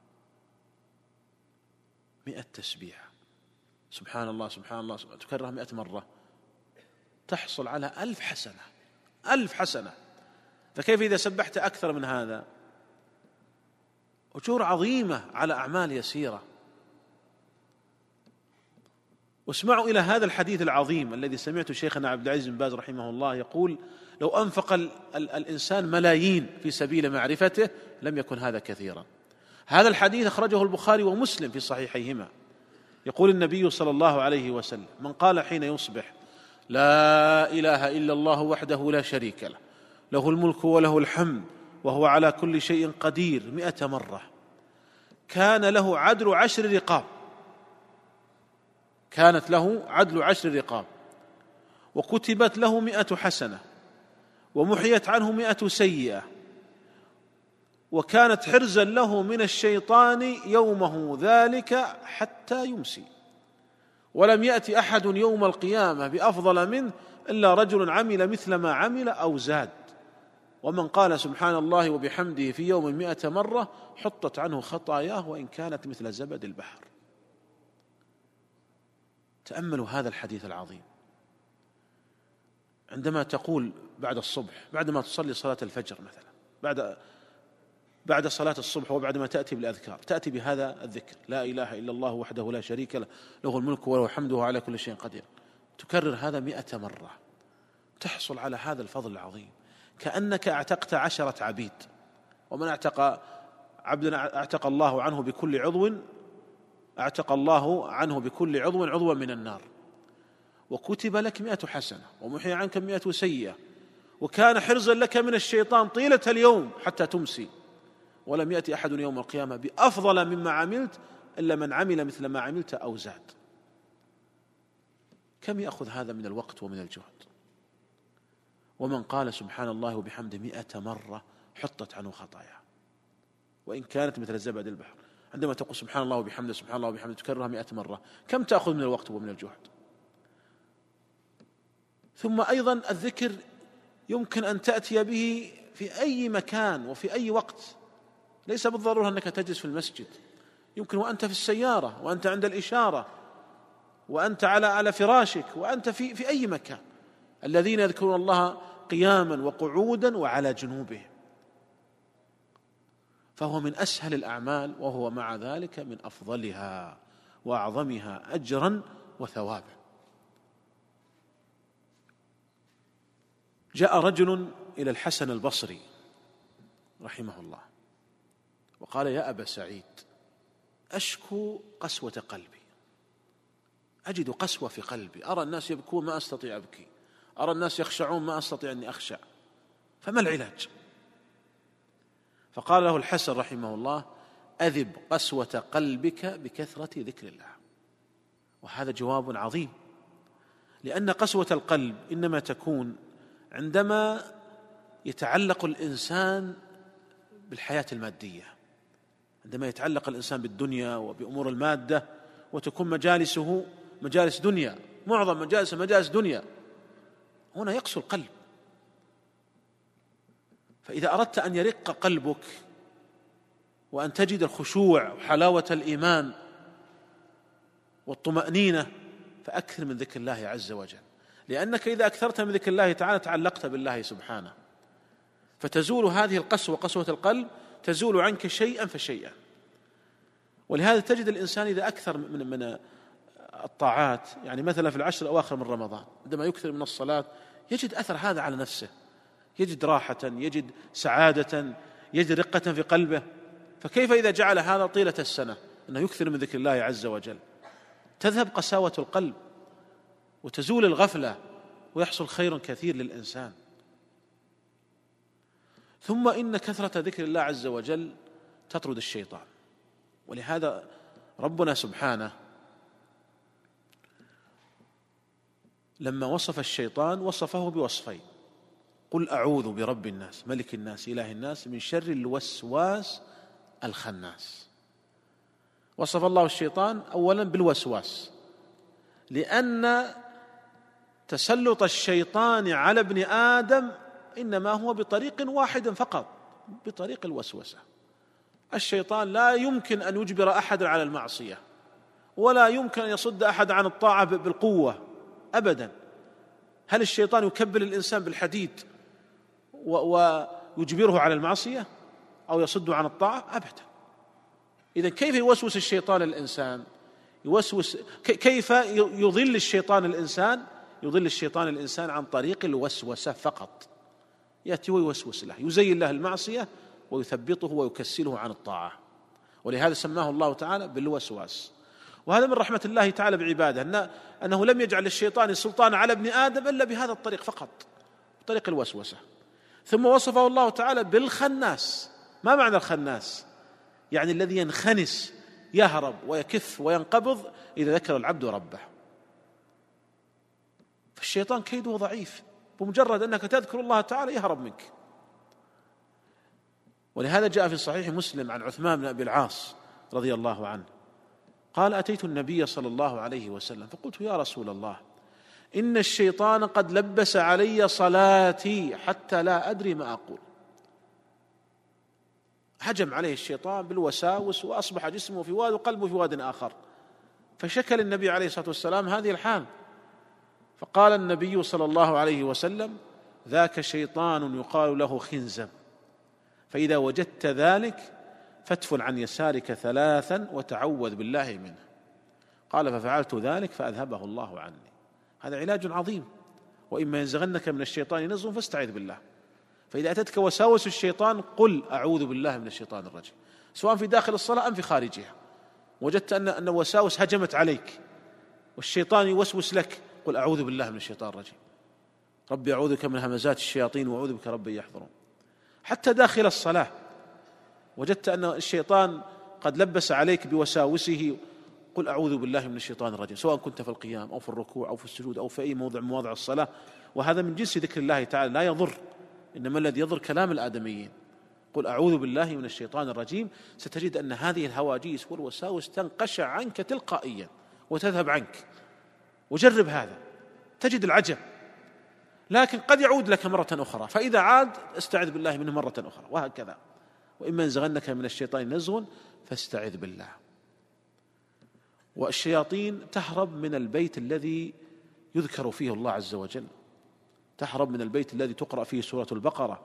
مئة تسبيحة، سبحان الله سبحان الله تكررها مئة مرة تحصل على ألف حسنة، ألف حسنة. فكيف إذا سبحت أكثر من هذا؟ أجور عظيمة على أعمال يسيرة. واسمعوا إلى هذا الحديث العظيم الذي سمعت شيخنا عبد العزيز بن باز رحمه الله يقول: لو أنفق ال ال الإنسان ملايين في سبيل معرفته لم يكن هذا كثيرا. هذا الحديث أخرجه البخاري ومسلم في صحيحيهما. يقول النبي صلى الله عليه وسلم: من قال حين يصبح لا إله إلا الله وحده لا شريك له له الملك وله الحمد وهو على كل شيء قدير مئة مرة كان له عدل عشر رقاب كانت له عدل عشر رقاب وكتبت له مئة حسنة ومحيت عنه مئة سيئة وكانت حرزا له من الشيطان يومه ذلك حتى يمسي ولم يأتي أحد يوم القيامة بأفضل منه إلا رجل عمل مثل ما عمل أو زاد. ومن قال سبحان الله وبحمده في يوم مئة مرة حطت عنه خطاياه وإن كانت مثل زبد البحر. تأملوا هذا الحديث العظيم. عندما تقول بعد الصبح، بعدما تصلي صلاة الفجر مثلا، بعد بعد صلاة الصبح وبعدما تأتي بالأذكار تأتي بهذا الذكر: لا إله إلا الله وحده لا شريك له له الملك وله الحمد وهو على كل شيء قدير. تكرر هذا مئة مرة تحصل على هذا الفضل العظيم، كأنك اعتقت عشرة عبيد. ومن اعتق عبدا اعتق الله عنه بكل عضو اعتق الله عنه بكل عضو عضوا من النار. وكتب لك مئة حسنة ومحي عنك مئة سيئة وكان حرزا لك من الشيطان طيلة اليوم حتى تمسي ولم يأتي أحد يوم القيامة بأفضل مما عملت إلا من عمل مثل ما عملت أو زاد. كم يأخذ هذا من الوقت ومن الجهد؟ ومن قال سبحان الله وبحمده مئة مرة حطت عنه خطايا وإن كانت مثل زبد البحر. عندما تقول سبحان الله وبحمده سبحان الله وبحمده تكررها مئة مرة كم تأخذ من الوقت ومن الجهد؟ ثم أيضا الذكر يمكن أن تأتي به في أي مكان وفي أي وقت، ليس بالضرورة أنك تجلس في المسجد، يمكن وأنت في السيارة وأنت عند الإشارة وأنت على على فراشك وأنت في في أي مكان. الذين يذكرون الله قياما وقعودا وعلى جنوبهم، فهو من أسهل الأعمال وهو مع ذلك من أفضلها وأعظمها أجرا وثوابا. جاء رجل إلى الحسن البصري رحمه الله وقال: يا أبا سعيد، أشكو قسوة قلبي، أجد قسوة في قلبي، أرى الناس يبكون ما أستطيع أبكي، أرى الناس يخشعون ما أستطيع أني أخشع، فما العلاج؟ فقال له الحسن رحمه الله: أذب قسوة قلبك بكثرة ذكر الله. وهذا جواب عظيم، لأن قسوة القلب إنما تكون عندما يتعلق الإنسان بالحياة المادية، عندما يتعلق الإنسان بالدنيا وبأمور المادة وتكون مجالسه مجالس دنيا، معظم مجالس مجالس دنيا، هنا يقسو القلب. فإذا أردت أن يرق قلبك وأن تجد الخشوع وحلاوة الإيمان والطمأنينة فأكثر من ذكر الله عز وجل، لأنك إذا أكثرت من ذكر الله تعالى تعلقت بالله سبحانه، فتزول هذه القسوة قسوة القلب تزول عنك شيئا فشيئا. ولهذا تجد الإنسان إذا أكثر من من الطاعات، يعني مثلا في العشر الأواخر من رمضان عندما يكثر من الصلاة يجد أثر هذا على نفسه، يجد راحة، يجد سعادة، يجري رقة في قلبه، فكيف إذا جعل هذا طيلة السنة أنه يكثر من ذكر الله عز وجل؟ تذهب قساوة القلب وتزول الغفلة ويحصل خير كثير للإنسان. ثم إن كثرة ذكر الله عز وجل تطرد الشيطان، ولهذا ربنا سبحانه لما وصف الشيطان وصفه بوصفين: قل أعوذ برب الناس ملك الناس إله الناس من شر الوسواس الخناس. وصف الله الشيطان أولا بالوسواس، لأن تسلط الشيطان على ابن آدم إنما هو بطريق واحد فقط، بطريق الوسوسة. الشيطان لا يمكن أن يجبر أحد على المعصية، ولا يمكن أن يصد أحد عن الطاعة بالقوة أبدا. هل الشيطان يكبل الإنسان بالحديد ويجبره على المعصية أو يصد عن الطاعة؟ أبدا. إذن كيف يوسوس الشيطان الإنسان؟ يوسوس كيف يضل الشيطان الإنسان؟ يضل الشيطان الإنسان عن طريق الوسوسة فقط. يأتي ويوسوس له، يزين له المعصية ويثبطه ويكسله عن الطاعة، ولهذا سماه الله تعالى بالوسواس. وهذا من رحمة الله تعالى بعباده، أنه لم يجعل للشيطان السلطان على ابن آدم إلا بهذا الطريق فقط، طريق الوسوسة. ثم وصفه الله تعالى بالخناس. ما معنى الخناس؟ يعني الذي ينخنس، يهرب ويكف وينقبض إذا ذكر العبد ربه. فالشيطان كيده ضعيف، بمجرد أنك تذكر الله تعالى يهرب منك. ولهذا جاء في صحيح مسلم عن عثمان بن أبي العاص رضي الله عنه قال: أتيت النبي صلى الله عليه وسلم فقلت: يا رسول الله، إن الشيطان قد لبس علي صلاتي حتى لا أدري ما أقول. هجم عليه الشيطان بالوساوس وأصبح جسمه في واد وقلبه في واد آخر، فشكى للنبي عليه الصلاة والسلام هذه الحال، فقال النبي صلى الله عليه وسلم: ذاك شيطان يقال له خنزب، فإذا وجدت ذلك فاتفل عن يسارك ثلاثا وتعوذ بالله منه. قال: ففعلت ذلك فأذهبه الله عني. هذا علاج عظيم. وإما ينزغنك من الشيطان نزغ فاستعذ بالله. فإذا أتتك وساوس الشيطان قل أعوذ بالله من الشيطان الرجيم، سواء في داخل الصلاة أم في خارجها. وجدت أن أن وساوس هجمت عليك والشيطان يوسوس لك، قل أعوذ بالله من الشيطان الرجيم، ربي أعوذ بك من همزات الشياطين وأعوذ بك ربي يحضرون. حتى داخل الصلاة وجدت أن الشيطان قد لبس عليك بوساوسه، قل أعوذ بالله من الشيطان الرجيم، سواء كنت في القيام أو في الركوع أو في السجود أو في أي موضع من مواضع الصلاة. وهذا من جنس ذكر الله تعالى، لا يضر، إنما الذي يضر كلام الآدميين. قل أعوذ بالله من الشيطان الرجيم، ستجد أن هذه الهواجيس والوساوس تنقشع عنك تلقائيا وتذهب عنك. وجرب هذا تجد العجب. لكن قد يعود لك مرة أخرى، فإذا عاد استعذ بالله منه مرة أخرى، وهكذا. وإما ينزغنك من الشيطان نزغ فاستعذ بالله. والشياطين تهرب من البيت الذي يذكر فيه الله عز وجل، تهرب من البيت الذي تقرأ فيه سورة البقرة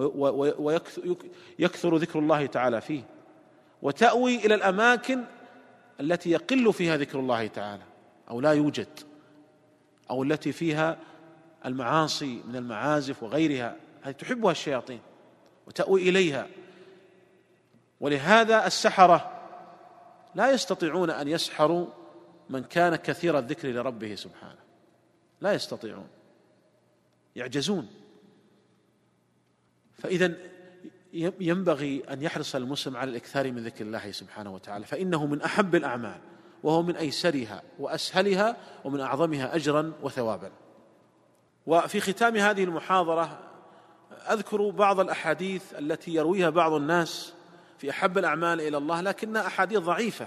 ويكثر ذكر الله تعالى فيه، وتأوي إلى الأماكن التي يقل فيها ذكر الله تعالى أو لا يوجد، أو التي فيها المعاصي من المعازف وغيرها، هذه تحبها الشياطين وتأوي إليها. ولهذا السحرة لا يستطيعون أن يسحروا من كان كثير الذكر لربه سبحانه، لا يستطيعون، يعجزون. فإذا ينبغي أن يحرص المسلم على الإكثار من ذكر الله سبحانه وتعالى، فإنه من أحب الأعمال، وهو من أيسرها وأسهلها ومن أعظمها أجرا وثوابا. وفي ختام هذه المحاضرة أذكر بعض الأحاديث التي يرويها بعض الناس في أحب الأعمال إلى الله، لكنها أحاديث ضعيفة،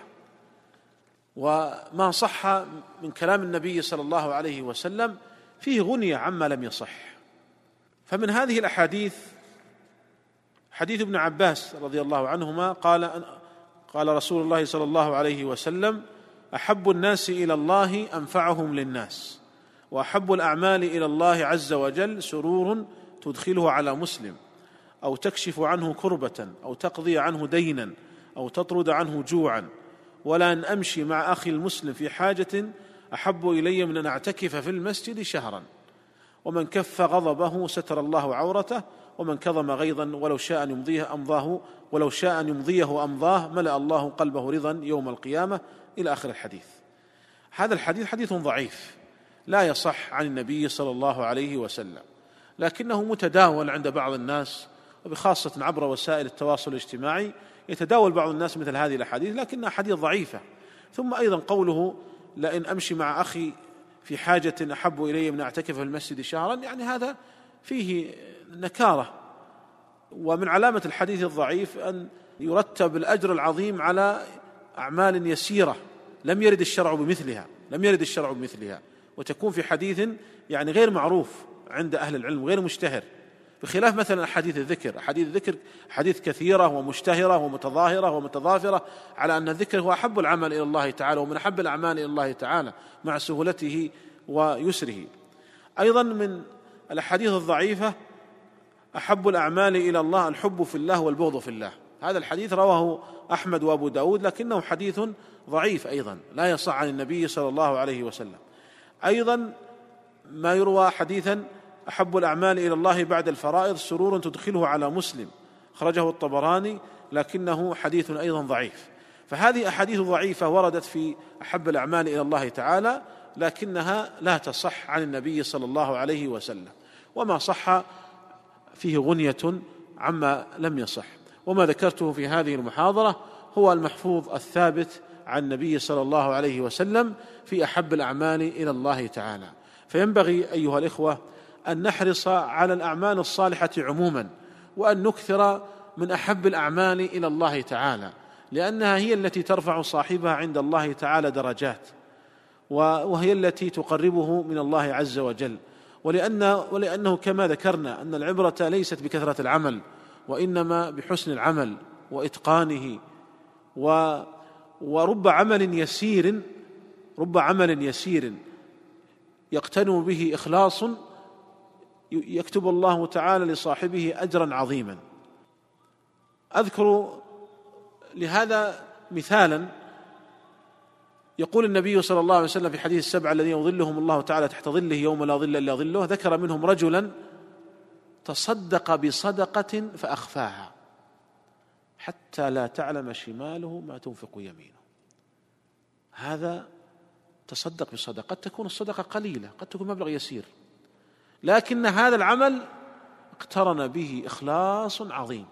وما صح من كلام النبي صلى الله عليه وسلم فيه غنية عما لم يصح. فمن هذه الأحاديث حديث ابن عباس رضي الله عنهما قال قال رسول الله صلى الله عليه وسلم: أحب الناس إلى الله أنفعهم للناس، وأحب الأعمال إلى الله عز وجل سرور تدخله على مسلم، أو تكشف عنه كربة، أو تقضي عنه دينا، أو تطرد عنه جوعا، ولا أن أمشي مع أخي المسلم في حاجة أحب إلي من أن أعتكف في المسجد شهرا. ومن كف غضبه ستر الله عورته، ومن كظم غيظا ولو شاء أن يمضيه أمضاه ولو شاء أن يمضيه أمضاه ملأ الله قلبه رضا يوم القيامة، إلى آخر الحديث. هذا الحديث حديث ضعيف لا يصح عن النبي صلى الله عليه وسلم، لكنه متداول عند بعض الناس، وبخاصة عبر وسائل التواصل الاجتماعي يتداول بعض الناس مثل هذه الأحاديث، لكنها حديث ضعيفة. ثم أيضا قوله لئن أمشي مع أخي في حاجة أحب إلي من أعتكف في المسجد شهرا، يعني هذا فيه نكارة. ومن علامة الحديث الضعيف أن يرتب الأجر العظيم على أعمال يسيرة لم يرد الشرع بمثلها لم يرد الشرع بمثلها وتكون في حديث يعني غير معروف عند أهل العلم، غير مشتهر، بخلاف مثلا حديث الذكر. حديث الذكر حديث كثيرة ومشتهرة ومتظاهرة ومتضافرة على أن الذكر هو أحب العمل إلى الله تعالى، ومن أحب الأعمال إلى الله تعالى مع سهولته ويسره. أيضا من الأحاديث الضعيفة أحب الأعمال إلى الله الحب في الله والبغض في الله. هذا الحديث رواه أحمد وأبو داود، لكنه حديث ضعيف أيضا لا يصح عن النبي صلى الله عليه وسلم. أيضا ما يروى حديثا أحب الأعمال إلى الله بعد الفرائض سرور تدخله على مسلم، خرجه الطبراني، لكنه حديث أيضا ضعيف. فهذه أحاديث ضعيفة وردت في أحب الأعمال إلى الله تعالى، لكنها لا تصح عن النبي صلى الله عليه وسلم، وما صح فيه غنية عما لم يصح. وما ذكرته في هذه المحاضرة هو المحفوظ الثابت عن النبي صلى الله عليه وسلم في أحب الأعمال إلى الله تعالى. فينبغي أيها الإخوة أن نحرص على الأعمال الصالحة عموما، وأن نكثر من أحب الأعمال إلى الله تعالى، لأنها هي التي ترفع صاحبها عند الله تعالى درجات، وهي التي تقربه من الله عز وجل. ولأن ولأنه كما ذكرنا أن العبرة ليست بكثرة العمل، وإنما بحسن العمل وإتقانه. و ورب عمل يسير رب عمل يسير يقتنم به إخلاص يكتب الله تعالى لصاحبه أجرا عظيما. أذكر لهذا مثالا، يقول النبي صلى الله عليه وسلم في حديث السبعة الذين يظلهم الله تعالى تحت ظله يوم لا ظل إلا ظله، ذكر منهم رجلا تصدق بصدقة فأخفاها حتى لا تعلم شماله ما تنفق يمينه. هذا تصدق بصدقة، قد تكون الصدقة قليلة، قد تكون مبلغ يسير، لكن هذا العمل اقترن به إخلاص عظيم،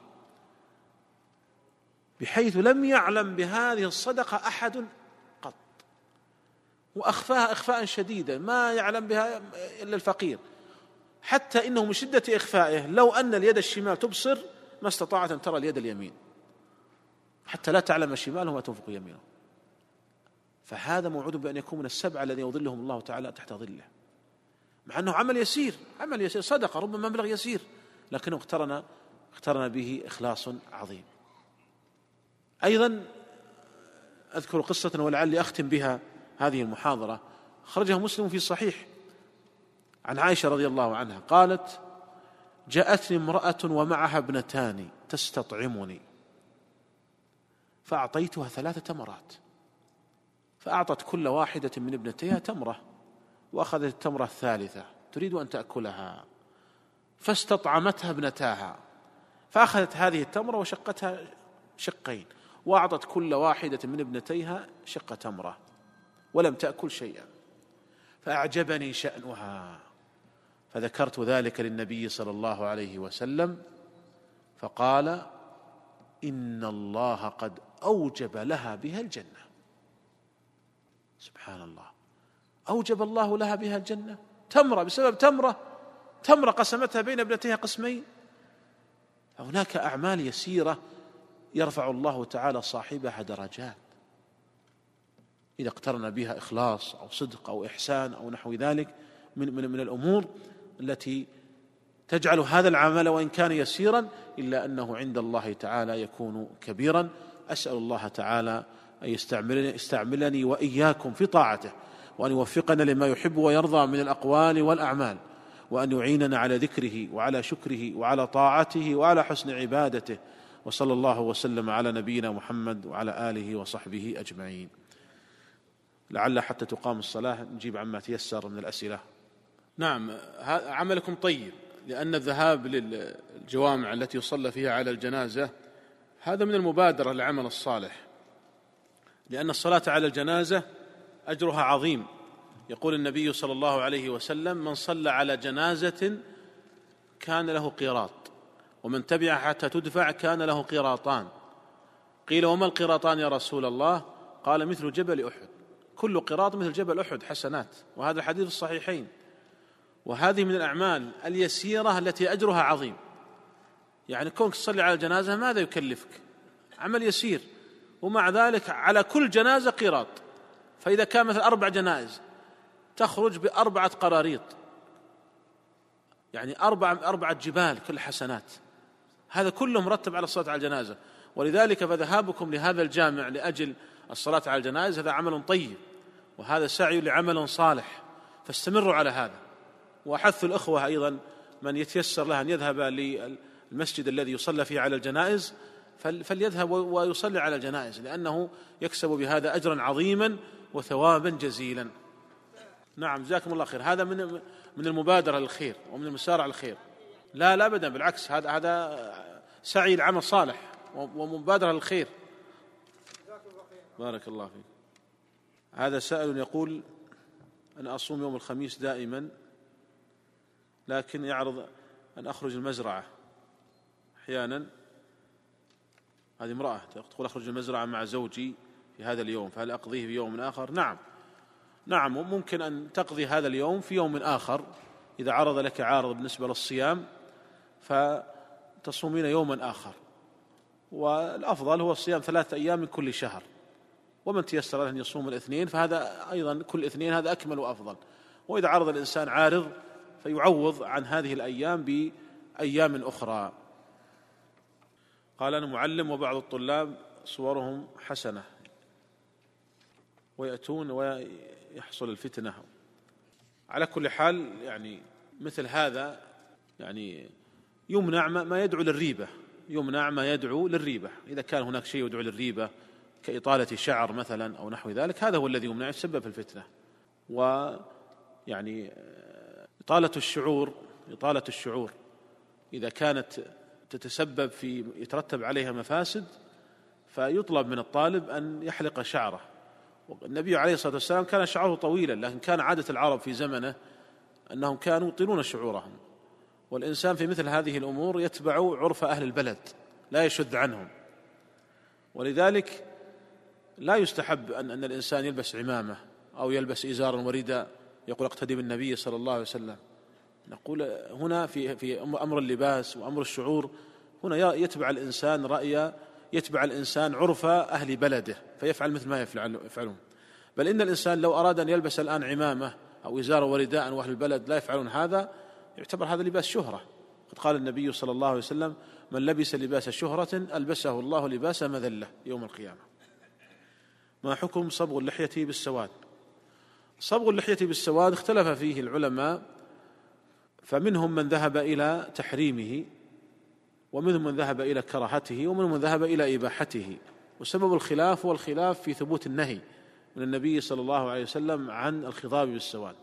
بحيث لم يعلم بهذه الصدقة أحد قط، وأخفاها إخفاء شديدا ما يعلم بها إلا الفقير، حتى إنه من شدة إخفائه لو أن اليد الشمال تبصر ما استطاعت أن ترى اليد اليمين، حتى لا تعلم شماله ما تنفق يمينه. فهذا موعود بأن يكون من السبعة الذين يظلهم الله تعالى تحت ظله، مع أنه عمل يسير عمل يسير صدقة ربما مبلغ يسير، لكنه اقترن اقترن به إخلاص عظيم. أيضا أذكر قصة ولعلي أختم بها هذه المحاضرة، خرجها مسلم في صحيح عن عائشة رضي الله عنها قالت: جاءتني امرأة ومعها ابنتان تستطعمني، فأعطيتها ثلاث تمرات، فأعطت كل واحدة من ابنتيها تمرة، وأخذت التمرة الثالثة تريد أن تأكلها، فاستطعمتها ابنتاها، فأخذت هذه التمرة وشقتها شقين، وأعطت كل واحدة من ابنتيها شق تمرة، ولم تأكل شيئا، فأعجبني شأنها، فذكرت ذلك للنبي صلى الله عليه وسلم، فقال: إن الله قد أوجب لها بها الجنة. سبحان الله، أوجب الله لها بها الجنة، تمرة بسبب تمرة تمرة قسمتها بين ابنتيها قسمين. هناك أعمال يسيرة يرفع الله تعالى صاحبها درجات إذا اقترن بها إخلاص أو صدق أو إحسان أو نحو ذلك من, من, من الأمور التي تجعل هذا العمل وإن كان يسيرا إلا أنه عند الله تعالى يكون كبيرا. أسأل الله تعالى أن يستعملني, يستعملني وإياكم في طاعته، وأن يوفقنا لما يحب ويرضى من الأقوال والأعمال، وأن يعيننا على ذكره وعلى شكره وعلى طاعته وعلى حسن عبادته. وصلى الله وسلم على نبينا محمد وعلى آله وصحبه أجمعين. لعل حتى تقام الصلاة نجيب عما تيسر من الأسئلة. نعم، عملكم طيب، لأن الذهاب للجوامع التي يصلى فيها على الجنازة هذا من المبادرة للعمل الصالح، لأن الصلاة على الجنازة أجرها عظيم. يقول النبي صلى الله عليه وسلم: من صلى على جنازة كان له قيراط، ومن تبع حتى تدفع كان له قيراطان. قيل: وما القيراطان يا رسول الله؟ قال: مثل جبل أحد، كل قيراط مثل جبل أحد حسنات. وهذا الحديث الصحيحين. وهذه من الأعمال اليسيرة التي أجرها عظيم. يعني كونك تصلي على الجنازة ماذا يكلفك؟ عمل يسير، ومع ذلك على كل جنازة قيراط. فإذا كان مثل أربع جنائز تخرج بأربعة قراريط، يعني أربع أربعة جبال كل حسنات. هذا كله مرتب على الصلاة على الجنازة. ولذلك فذهابكم لهذا الجامع لأجل الصلاة على الجنائز هذا عمل طيب، وهذا سعي لعمل صالح، فاستمروا على هذا. وأحث الأخوة أيضا من يتيسر له أن يذهب للمسجد الذي يصلى فيه على الجنائز فليذهب ويصلي على الجنائز، لأنه يكسب بهذا أجرا عظيما وثوابا جزيلا. نعم، جزاكم الله خير. هذا من من المبادرة للخير ومن المسارعة للخير. لا لا أبدا، بالعكس، هذا هذا سعي العمل صالح ومبادرة للخير. بارك الله فيك. هذا سائل يقول: أنا أصوم يوم الخميس دائما، لكن يعرض أن أخرج المزرعة أحيانا. هذه امرأة تقول: أخرج المزرعة مع زوجي في هذا اليوم، فهل أقضيه في يوم آخر؟ نعم نعم ممكن أن تقضي هذا اليوم في يوم آخر إذا عرض لك عارض بالنسبة للصيام، فتصومين يوما آخر. والأفضل هو الصيام ثلاثة أيام من كل شهر، ومن تيسر له أن يصوم الاثنين فهذا أيضا كل اثنين، هذا أكمل وأفضل. وإذا عرض الإنسان عارض فيعوض عن هذه الأيام بأيام أخرى. قال: أنا معلم وبعض الطلاب صورهم حسنة ويأتون ويحصل الفتنة. على كل حال يعني مثل هذا يعني يمنع ما يدعو للريبة، يمنع ما يدعو للريبة. إذا كان هناك شيء يدعو للريبة كإطالة شعر مثلا أو نحو ذلك، هذا هو الذي يمنع، يتسبب في الفتنة. ويعني إطالة الشعور إطالة الشعور إذا كانت تتسبب في يترتب عليها مفاسد فيطلب من الطالب أن يحلق شعره. النبي عليه الصلاة والسلام كان شعره طويلا، لكن كان عادة العرب في زمنه أنهم كانوا يطيلون شعورهم. والإنسان في مثل هذه الأمور يتبع عرف أهل البلد، لا يشذ عنهم. ولذلك لا يستحب أن أن الإنسان يلبس عمامة أو يلبس إزارا ورداء يقول اقتدي بالنبي صلى الله عليه وسلم. نقول هنا في في أمر اللباس وأمر الشعور، هنا يتبع الإنسان رأي يتبع الإنسان عرف أهل بلده فيفعل مثل ما يفعلون. بل إن الإنسان لو أراد أن يلبس الآن عمامة أو إزارا ورداء وأهل البلد لا يفعلون هذا، يعتبر هذا لباس شهرة. قد قال النبي صلى الله عليه وسلم: من لبس لباس شهرة ألبسه الله لباس مذلة يوم القيامة. ما حكم صبغ اللحية بالسواد؟ صبغ اللحية بالسواد اختلف فيه العلماء، فمنهم من ذهب إلى تحريمه، ومنهم من ذهب إلى كراهته، ومنهم من ذهب إلى إباحته. وسبب الخلاف هو الخلاف في ثبوت النهي من النبي صلى الله عليه وسلم عن الخضاب بالسواد.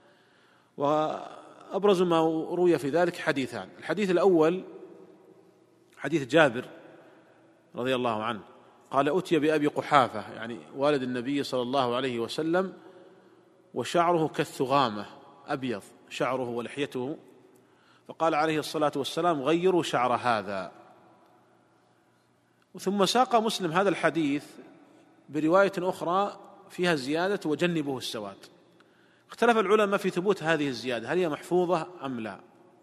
وأبرز ما روي في ذلك حديثان. الحديث الأول حديث جابر رضي الله عنه قال: أتي بأبي قحافة يعني والد النبي صلى الله عليه وسلم وشعره كالثغامة أبيض شعره ولحيته، فقال عليه الصلاة والسلام: غيروا شعر هذا. ثم ساق مسلم هذا الحديث برواية أخرى فيها زيادة: وجنبه السواد. اختلف العلماء في ثبوت هذه الزيادة، هل هي محفوظة أم لا؟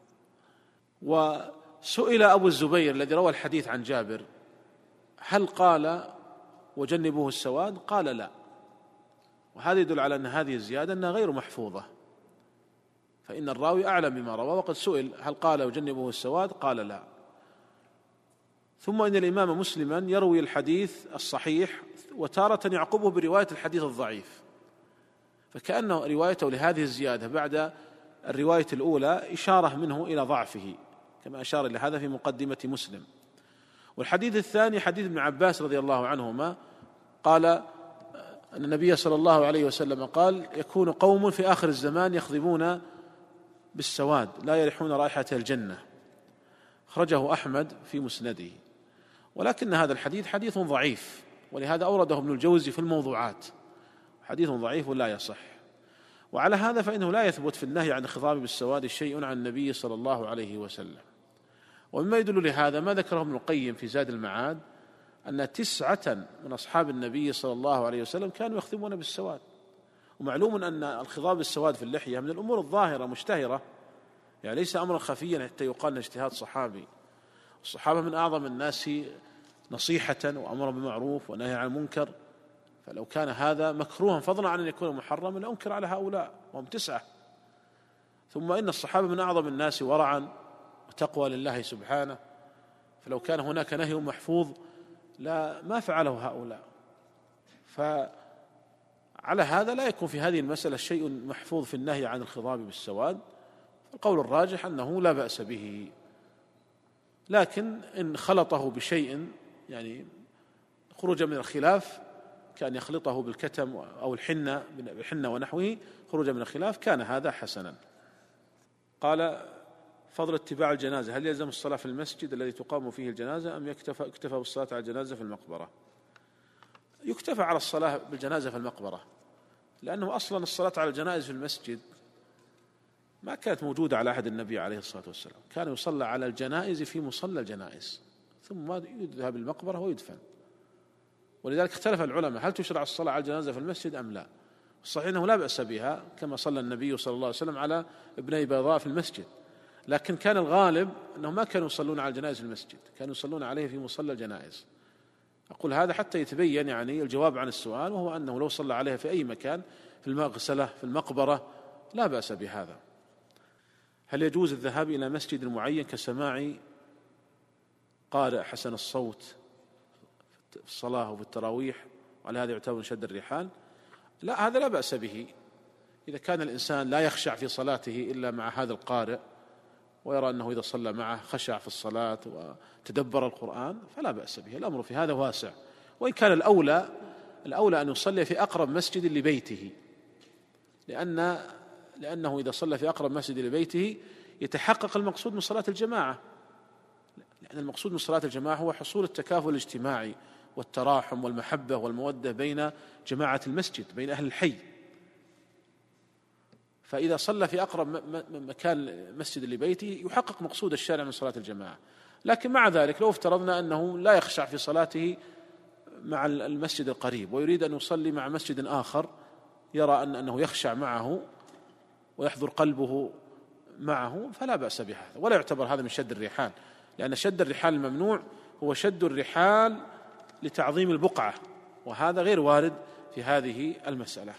وسئل أبو الزبير الذي روى الحديث عن جابر: هل قال وجنبه السواد؟ قال لا. وهذا يدل على أن هذه الزيادة أنها غير محفوظة، فإن الراوي أعلم بما روى. وقد سئل: هل قال وجنبه السواد؟ قال لا. ثم إن الإمام مسلما يروي الحديث الصحيح وتارة يعقبه برواية الحديث الضعيف، فكأنه روايته لهذه الزيادة بعد الرواية الأولى إشارة منه إلى ضعفه، كما أشار إلى هذا في مقدمة مسلم. والحديث الثاني حديث ابن عباس رضي الله عنهما قال أن النبي صلى الله عليه وسلم قال: يكون قوم في آخر الزمان يخضبون بالسواد لا يريحون رائحة الجنة، أخرجه أحمد في مسنده، ولكن هذا الحديث حديث ضعيف، ولهذا أورده ابن الجوزي في الموضوعات، حديث ضعيف لا يصح. وعلى هذا فإنه لا يثبت في النهي عن الخضاب بالسواد شيء عن النبي صلى الله عليه وسلم. ومما يدل لهذا ما ذكره ابن القيم في زاد المعاد أن تسعة من أصحاب النبي صلى الله عليه وسلم كانوا يخضبون بالسواد. ومعلوم أن الخضاب بالسواد في اللحية من الأمور الظاهرة مشتهرة، يعني ليس أمرا خفيا حتى يقال اجتهاد صحابي. الصحابة من أعظم الناس نصيحة وأمر بالمعروف ونهي عن المنكر، فلو كان هذا مكروها فضلا عن أن يكون محرما لأنكر على هؤلاء وهم تسعة. ثم إن الصحابة من أعظم الناس ورعا وتقوى لله سبحانه، فلو كان هناك نهي محفوظ لا ما فعله هؤلاء. فعلى هذا لا يكون في هذه المسألة شيء محفوظ في النهي عن الخضاب بالسواد. القول الراجح أنه لا بأس به، لكن إن خلطه بشيء يعني خروجا من الخلاف كأن يخلطه بالكتم أو الحنة بالحنة ونحوه خروجا من الخلاف كان هذا حسنا. قال: فضل اتباع الجنازة، هل يلزم الصلاة في المسجد الذي تقام فيه الجنازة أم يكتفى اكتفى بالصلاة على الجنازة في المقبرة؟ يكتفى على الصلاة بالجنازة في المقبرة، لأنه أصلا الصلاة على الجنائز في المسجد ما كانت موجودة على عهد النبي عليه الصلاة والسلام، كان يصلى على الجنائز في مصلى الجنائز ثم يذهب المقبرة ويدفن. ولذلك اختلف العلماء هل تشرع الصلاة على الجنازة في المسجد أم لا. الصحيح أنه لا بأس بها، كما صلى النبي صلى الله عليه وسلم على ابني بيضاء في المسجد، لكن كان الغالب أنهم ما كانوا يصلون على الجنائز في المسجد، كانوا يصلون عليه في مصلى الجنائز. أقول هذا حتى يتبين يعني الجواب عن السؤال، وهو أنه لو صلى عليها في أي مكان في المغسلة في المقبرة لا بأس بهذا. هل يجوز الذهاب إلى مسجد معين كسماع قارئ حسن الصوت في الصلاة وفي التراويح وعلى هذا يعتبر من شد الرحال؟ لا، هذا لا بأس به إذا كان الإنسان لا يخشع في صلاته إلا مع هذا القارئ ويرى أنه إذا صلى معه خشع في الصلاة وتدبر القرآن فلا بأس به، الأمر في هذا واسع. وإن كان الأولى الأولى أن يصلي في أقرب مسجد لبيته، لأن لأنه إذا صلى في أقرب مسجد لبيته يتحقق المقصود من صلاة الجماعة، لأن المقصود من صلاة الجماعة هو حصول التكافل الاجتماعي والتراحم والمحبة والمودة بين جماعة المسجد بين أهل الحي. فإذا صلى في أقرب مكان مسجد لبيته يحقق مقصود الشارع من صلاة الجماعة. لكن مع ذلك لو افترضنا أنه لا يخشع في صلاته مع المسجد القريب ويريد أن يصلي مع مسجد آخر يرى أن أنه يخشع معه ويحضر قلبه معه فلا بأس بهذا، ولا يعتبر هذا من شد الرحال، لأن شد الرحال الممنوع هو شد الرحال لتعظيم البقعة، وهذا غير وارد في هذه المسألة.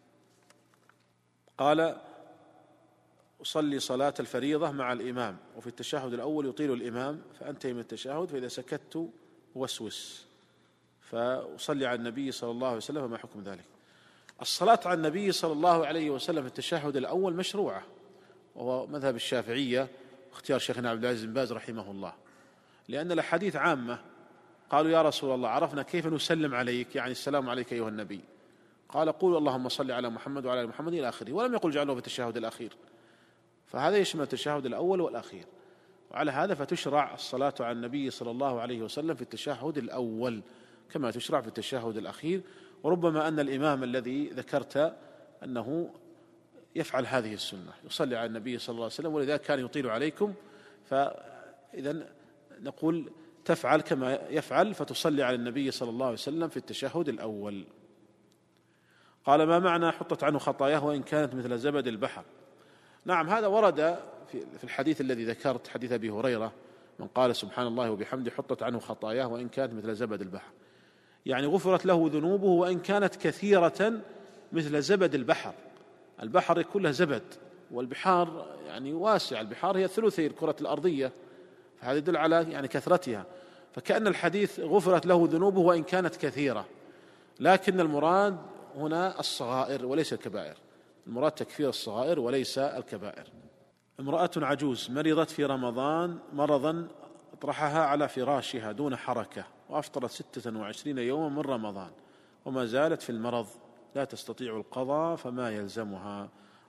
قال: أصلي صلاة الفريضة مع الإمام وفي التشهد الأول يطيل الإمام فأنتهي من التشهد، فإذا سكت وسوس فأصلي على النبي صلى الله عليه وسلم، فما حكم ذلك؟ الصلاة على النبي صلى الله عليه وسلم في التشهد الأول مشروعة، وهو مذهب الشافعية واختيار شيخنا عبد العزيز بن باز رحمه الله، لأن الأحاديث عامة. قالوا: يا رسول الله عرفنا كيف نسلم عليك، يعني السلام عليك أيها النبي. قال: قولوا اللهم صل على محمد وعلى آل محمد إلى آخره، ولم يقل جعله في التشهد الأخير، فهذا يشمل التشهد الأول والأخير. وعلى هذا فتشرع الصلاة على النبي صلى الله عليه وسلم في التشهد الأول كما تشرع في التشهد الأخير. وربما أن الإمام الذي ذكرت أنه يفعل هذه السنة، يصلي على النبي صلى الله عليه وسلم، ولذلك كان يطيل عليكم، فإذا نقول تفعل كما يفعل فتصلي على النبي صلى الله عليه وسلم في التشهد الأول. قال: ما معنى حطت عنه خطاياه وإن كانت مثل زبد البحر؟ نعم، هذا ورد في الحديث الذي ذكرت، حديث أبي هريرة: من قال سبحان الله وبحمده حطت عنه خطاياه وإن كانت مثل زبد البحر، يعني غفرت له ذنوبه وإن كانت كثيرة مثل زبد البحر. البحر كله زبد، والبحار يعني واسع، البحار هي ثلثي الكرة الأرضية، فهذا يدل على يعني كثرتها. فكأن الحديث غفرت له ذنوبه وإن كانت كثيرة، لكن المراد هنا الصغائر وليس الكبائر، المراد تكفير الصغائر وليس الكبائر. امرأة عجوز مرضت في رمضان مرضا اطرحها على فراشها دون حركة، وأفطرت ستة وعشرين يوما من رمضان وما زالت في المرض لا تستطيع القضاء، فما يلزمها؟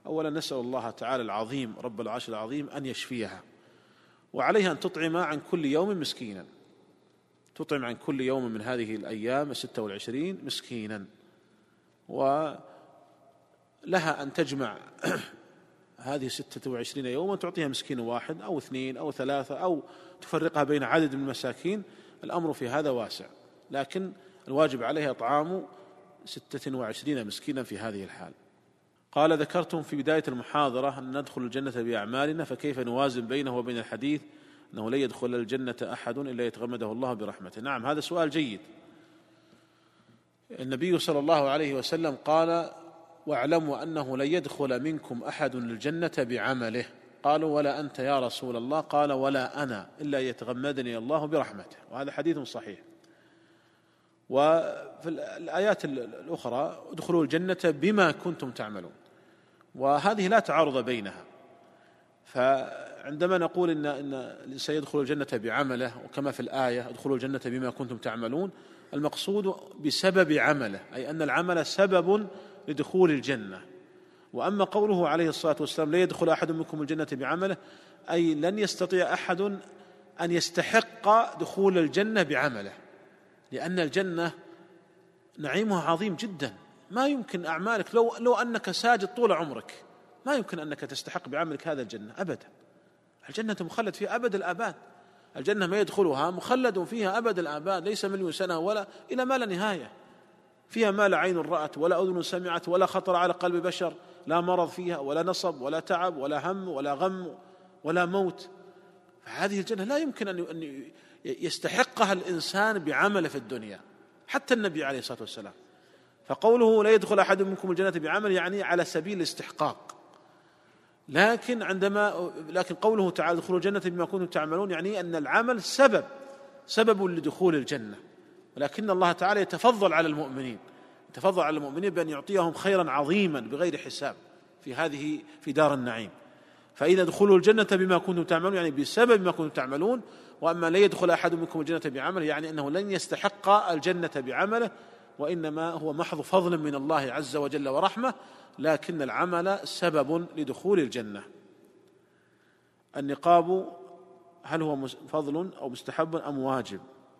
أولا نسأل الله تعالى العظيم رب العرش العظيم أن يشفيها، وعليها أن تطعم عن كل يوم مسكينا، تطعم عن كل يوم من هذه الأيام الستة والعشرين مسكينا، ولها أن تجمع هذه ستة وعشرين يوما تعطيها مسكين واحد أو اثنين أو ثلاثة أو تفرقها بين عدد من المساكين، الأمر في هذا واسع، لكن الواجب عليها إطعام ستة وعشرين مسكينا في هذه الحال. قال: ذكرتم في بداية المحاضرة أن ندخل الجنة بأعمالنا، فكيف نوازن بينه وبين الحديث أنه لا يدخل الجنة أحد إلا يتغمده الله برحمته؟ نعم، هذا سؤال جيد. النبي صلى الله عليه وسلم قال: واعلموا أنه لن يدخل منكم أحد الجنة بعمله. قالوا: ولا أنت يا رسول الله؟ قال: ولا أنا إلا يتغمدني الله برحمته. وهذا حديث صحيح. وفي الآيات الأخرى: ادخلوا الجنة بما كنتم تعملون، وهذه لا تعارض بينها. فعندما نقول إن إن سيدخل الجنة بعمله، وكما في الآية ادخلوا الجنة بما كنتم تعملون، المقصود بسبب عمله، أي أن العمل سبب لدخول الجنة. وأما قوله عليه الصلاة والسلام: لا يدخل أحد منكم الجنة بعمله، أي لن يستطيع أحد أن يستحق دخول الجنة بعمله، لأن الجنة نعيمها عظيم جدا، ما يمكن أعمالك لو لو أنك ساجد طول عمرك ما يمكن أنك تستحق بعملك هذا الجنة أبدا. الجنة مخلد فيها أبد الآباد، الجنة ما يدخلها مخلد فيها أبد الآباد، ليس مليون سنة ولا إلى ما لا نهاية، فيها ما لا عين رأت ولا أذن سمعت ولا خطر على قلب بشر، لا مرض فيها ولا نصب ولا تعب ولا هم ولا غم ولا موت. فهذه الجنة لا يمكن أن يستحقها الإنسان بعمله في الدنيا، حتى النبي عليه الصلاة والسلام. فقوله: لا يدخل أحد منكم الجنة بعمل، يعني على سبيل الاستحقاق. لكن عندما لكن قوله تعالى: ادخلوا الجنة بما كنتم تعملون، يعني أن العمل سبب سبب لدخول الجنة، ولكن الله تعالى يتفضل على المؤمنين يتفضل على المؤمنين بأن يعطيهم خيرا عظيما بغير حساب في هذه في دار النعيم. فإذا ادخلوا الجنة بما كنتم تعملون يعني بسبب ما كنتم تعملون. وأما لا يدخل أحد منكم الجنة بعمله يعني أنه لن يستحق الجنة بعمله، وإنما هو محض فضل من الله عز وجل ورحمة، لكن العمل سبب لدخول الجنة. النقاب هل هو فضل أو مستحب أم واجب؟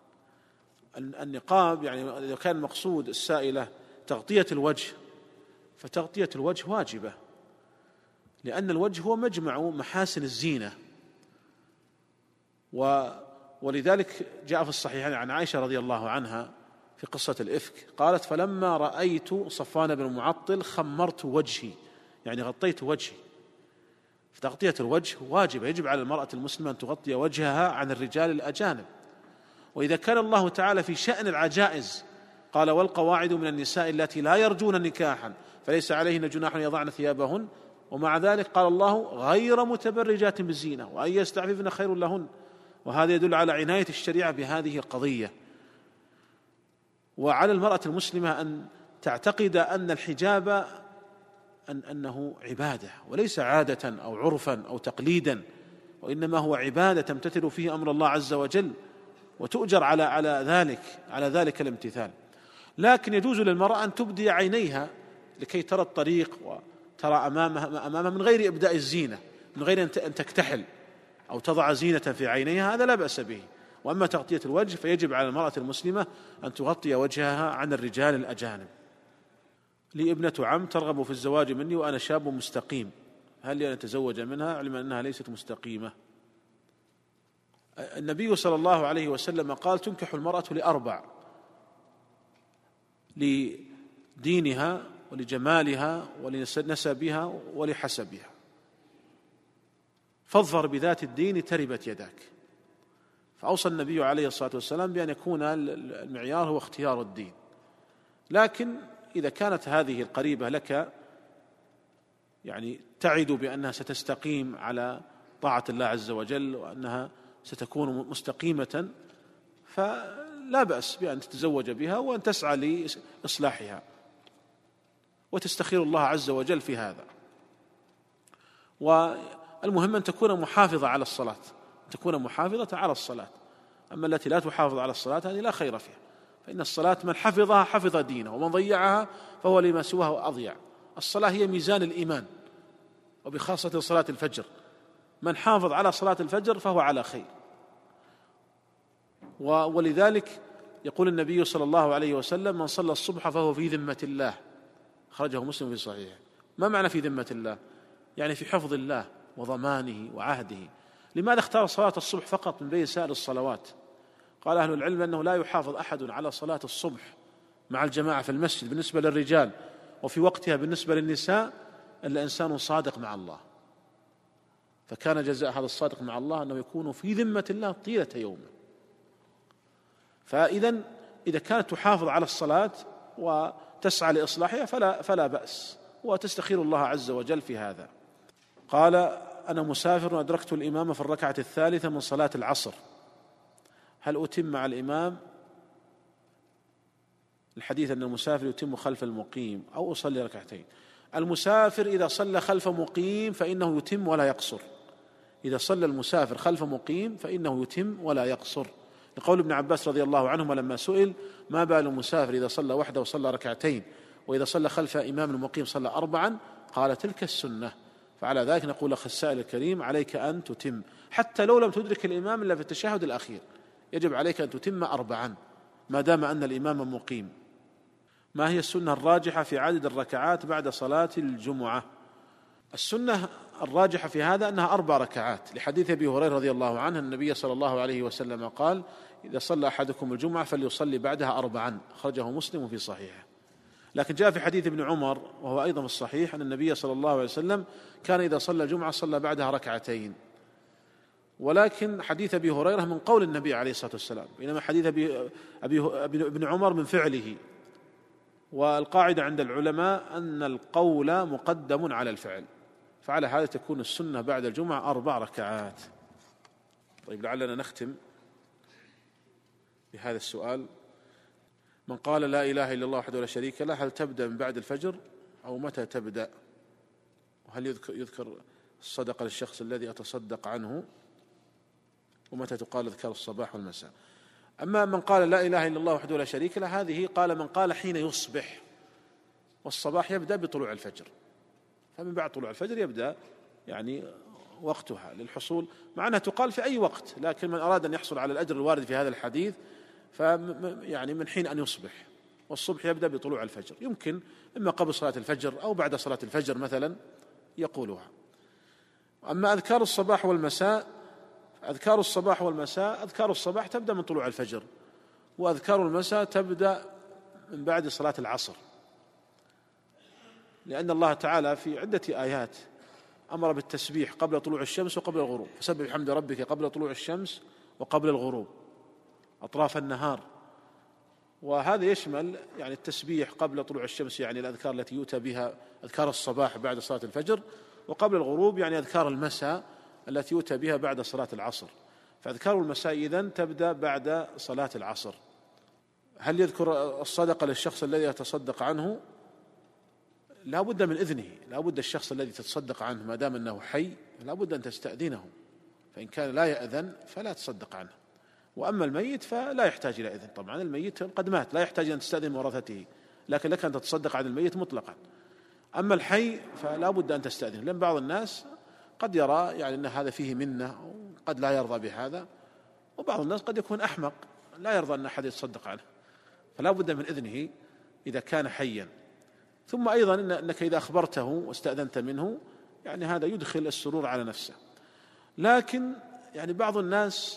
النقاب يعني إذا كان المقصود السائلة تغطية الوجه، فتغطية الوجه واجبة، لأن الوجه هو مجمع محاسن الزينة. ولذلك جاء في الصحيحين عن عائشة رضي الله عنها في قصة الإفك قالت: فلما رأيت صفوان بن المعطل خمرت وجهي، يعني غطيت وجهي. فتغطية الوجه واجبة، يجب على المرأة المسلمة أن تغطي وجهها عن الرجال الأجانب. وإذا كان الله تعالى في شأن العجائز قال: والقواعد من النساء التي لا يرجون نكاحا فليس عليهن جناح يضعن ثيابهن، ومع ذلك قال الله: غير متبرجات بالزينة وأن يستعففن خير لهن. وهذا يدل على عناية الشريعة بهذه القضية. وعلى المرأة المسلمة أن تعتقد أن الحجاب أن أنه عبادة وليس عادة أو عرفا أو تقليدا، وإنما هو عبادة تمتثل فيه أمر الله عز وجل وتؤجر على على ذلك على ذلك الامتثال. لكن يجوز للمرأة أن تبدي عينيها لكي ترى الطريق وترى أمامها أمامها من غير إبداء الزينة، من غير أن تكتحل أو تضع زينة في عينيها، هذا لا بأس به. وأما تغطية الوجه فيجب على المرأة المسلمة أن تغطي وجهها عن الرجال الأجانب. لي ابنة عم ترغب في الزواج مني وأنا شاب مستقيم، هل لي أن أتزوج منها علما أنها ليست مستقيمة؟ النبي صلى الله عليه وسلم قال: تنكح المرأة لأربع: لدينها ولجمالها ولنسبها ولحسبها، فاظفر بذات الدين تربت يداك. فأوصى النبي عليه الصلاة والسلام بأن يكون المعيار هو اختيار الدين. لكن إذا كانت هذه القريبة لك يعني تعد بأنها ستستقيم على طاعة الله عز وجل وأنها ستكون مستقيمة، فلا بأس بأن تتزوج بها وأن تسعى لإصلاحها وتستخير الله عز وجل في هذا. والمهم أن تكون محافظة على الصلاة، تكون محافظة على الصلاة. أما التي لا تحافظ على الصلاة هذه لا خير فيها، فإن الصلاة من حفظها حفظ دينه، ومن ضيعها فهو لما سواه أضيع. الصلاة هي ميزان الإيمان، وبخاصة صلاة الفجر. من حافظ على صلاة الفجر فهو على خير. ولذلك يقول النبي صلى الله عليه وسلم: من صلى الصبح فهو في ذمة الله، خرجه مسلم في صحيحه. ما معنى في ذمة الله؟ يعني في حفظ الله وضمانه وعهده. لماذا اختار صلاة الصبح فقط من بين سائر الصلوات؟ قال أهل العلم أنه لا يحافظ أحد على صلاة الصبح مع الجماعة في المسجد بالنسبة للرجال وفي وقتها بالنسبة للنساء إلا إنسان صادق مع الله، فكان جزاء هذا الصادق مع الله أنه يكون في ذمة الله طيلة يومه. فإذا إذا كانت تحافظ على الصلاة وتسعى لإصلاحها فلا, فلا بأس، وتستخير الله عز وجل في هذا. قال: أنا مسافر وأدركت الإمام في الركعة الثالثة من صلاة العصر، هل أتم مع الإمام؟ الحديث أن المسافر يتم خلف المقيم أو أصلي ركعتين. المسافر إذا صلى خلف مقيم فإنه يتم ولا يقصر. إذا صلى المسافر خلف مقيم فإنه يتم ولا يقصر، لقول ابن عباس رضي الله عنهما لما سئل: ما بال المسافر إذا صلى وحده وصلى ركعتين، وإذا صلى خلف إمام مقيم صلى أربعا؟ قال: تلك السنة. فعلى ذلك نقول أخ السائل الكريم: عليك أن تتم، حتى لو لم تدرك الإمام إلا في التشهد الأخير يجب عليك أن تتم أربعا ما دام أن الإمام مقيم. ما هي السنة الراجحة في عدد الركعات بعد صلاة الجمعة؟ السنة الراجحة في هذا أنها أربع ركعات، لحديث أبي هريرة رضي الله عنه النبي صلى الله عليه وسلم قال: إذا صلى أحدكم الجمعة فليصلي بعدها أربعا، أخرجه مسلم في صحيحه. لكن جاء في حديث ابن عمر وهو أيضا في الصحيح أن النبي صلى الله عليه وسلم كان إذا صلى الجمعة صلى بعدها ركعتين، ولكن حديث أبي هريرة من قول النبي عليه الصلاة والسلام، بينما حديث أبي أبي ابن عمر من فعله. والقاعدة عند العلماء أن القول مقدم على الفعل، فعلى هذا تكون السنة بعد الجمعة أربع ركعات. طيب، لعلنا نختم بهذا السؤال: من قال لا إله إلا الله وحده لا شريك له، هل تبدأ من بعد الفجر أو متى تبدأ؟ وهل يذكر, يذكر الصدقة للشخص الذي أتصدق عنه؟ ومتى تقال أذكار الصباح والمساء؟ أما من قال لا إله إلا الله وحده لا شريك له، هذه قال من قال حين يصبح، والصباح يبدأ بطلوع الفجر، فمن بعد طلوع الفجر يبدأ يعني وقتها للحصول، مع أنها تقال في أي وقت، لكن من أراد أن يحصل على الأجر الوارد في هذا الحديث يعني من حين أن يصبح، والصبح يبدأ بطلوع الفجر، يمكن إما قبل صلاة الفجر أو بعد صلاة الفجر مثلا يقولها. أما أذكار الصباح والمساء، أذكار الصباح والمساء أذكار الصباح تبدأ من طلوع الفجر، وأذكار المساء تبدأ من بعد صلاة العصر، لأن الله تعالى في عدة آيات أمر بالتسبيح قبل طلوع الشمس وقبل الغروب: فسبح بحمد ربك قبل طلوع الشمس وقبل الغروب، أطراف النهار. وهذا يشمل يعني التسبيح قبل طلوع الشمس، يعني الأذكار التي يؤتى بها أذكار الصباح بعد صلاة الفجر، وقبل الغروب يعني أذكار المساء التي يؤتى بها بعد صلاة العصر. فأذكار المساء إذن تبدأ بعد صلاة العصر. هل يذكر الصدقة للشخص الذي يتصدق عنه؟ لا بد من إذنه، لا بد الشخص الذي تتصدق عنه ما دام أنه حي لا بد أن تستأذنه، فإن كان لا يأذن فلا تصدق عنه. وأما الميت فلا يحتاج إلى إذن، طبعا الميت قد مات لا يحتاج أن تستأذن ورثته، لكن لك أن تتصدق عن الميت مطلقا. أما الحي فلا بد أن تستأذن، لأن بعض الناس قد يرى يعني أن هذا فيه منة وقد لا يرضى بهذا، وبعض الناس قد يكون أحمق لا يرضى أن أحد يتصدق عنه، فلا بد من إذنه إذا كان حيا. ثم أيضا أنك إذا أخبرته واستأذنت منه يعني هذا يدخل السرور على نفسه. لكن يعني بعض الناس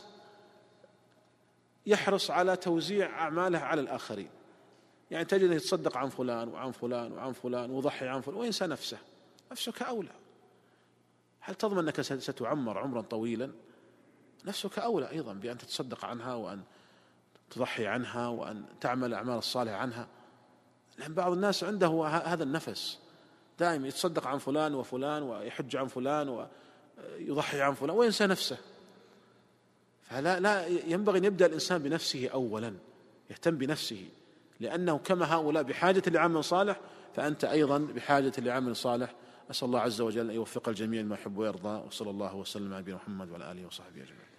يحرص على توزيع أعماله على الآخرين، يعني تجد يتصدق عن فلان وعن فلان وعن فلان ويضحي عن فلان وينسى نفسه. نفسك أولى، هل تضمن أنك ستعمر عمرا طويلا؟ نفسك أولى أيضا بأن تتصدق عنها وأن تضحي عنها وأن تعمل الأعمال الصالحة عنها. لأن بعض الناس عنده هذا النفس دائما يتصدق عن فلان وفلان ويحج عن فلان ويضحي عن فلان وينسى نفسه. فلا لا ينبغي أن يبدأ الإنسان بنفسه أولا، يهتم بنفسه، لأنه كما هؤلاء بحاجة لعمل صالح فأنت أيضا بحاجة لعمل صالح. أسأل الله عز وجل أن يوفق الجميع ما يحب ويرضى، وصلى الله وسلم على نبينا محمد وعلى آله وصحبه أجمعين.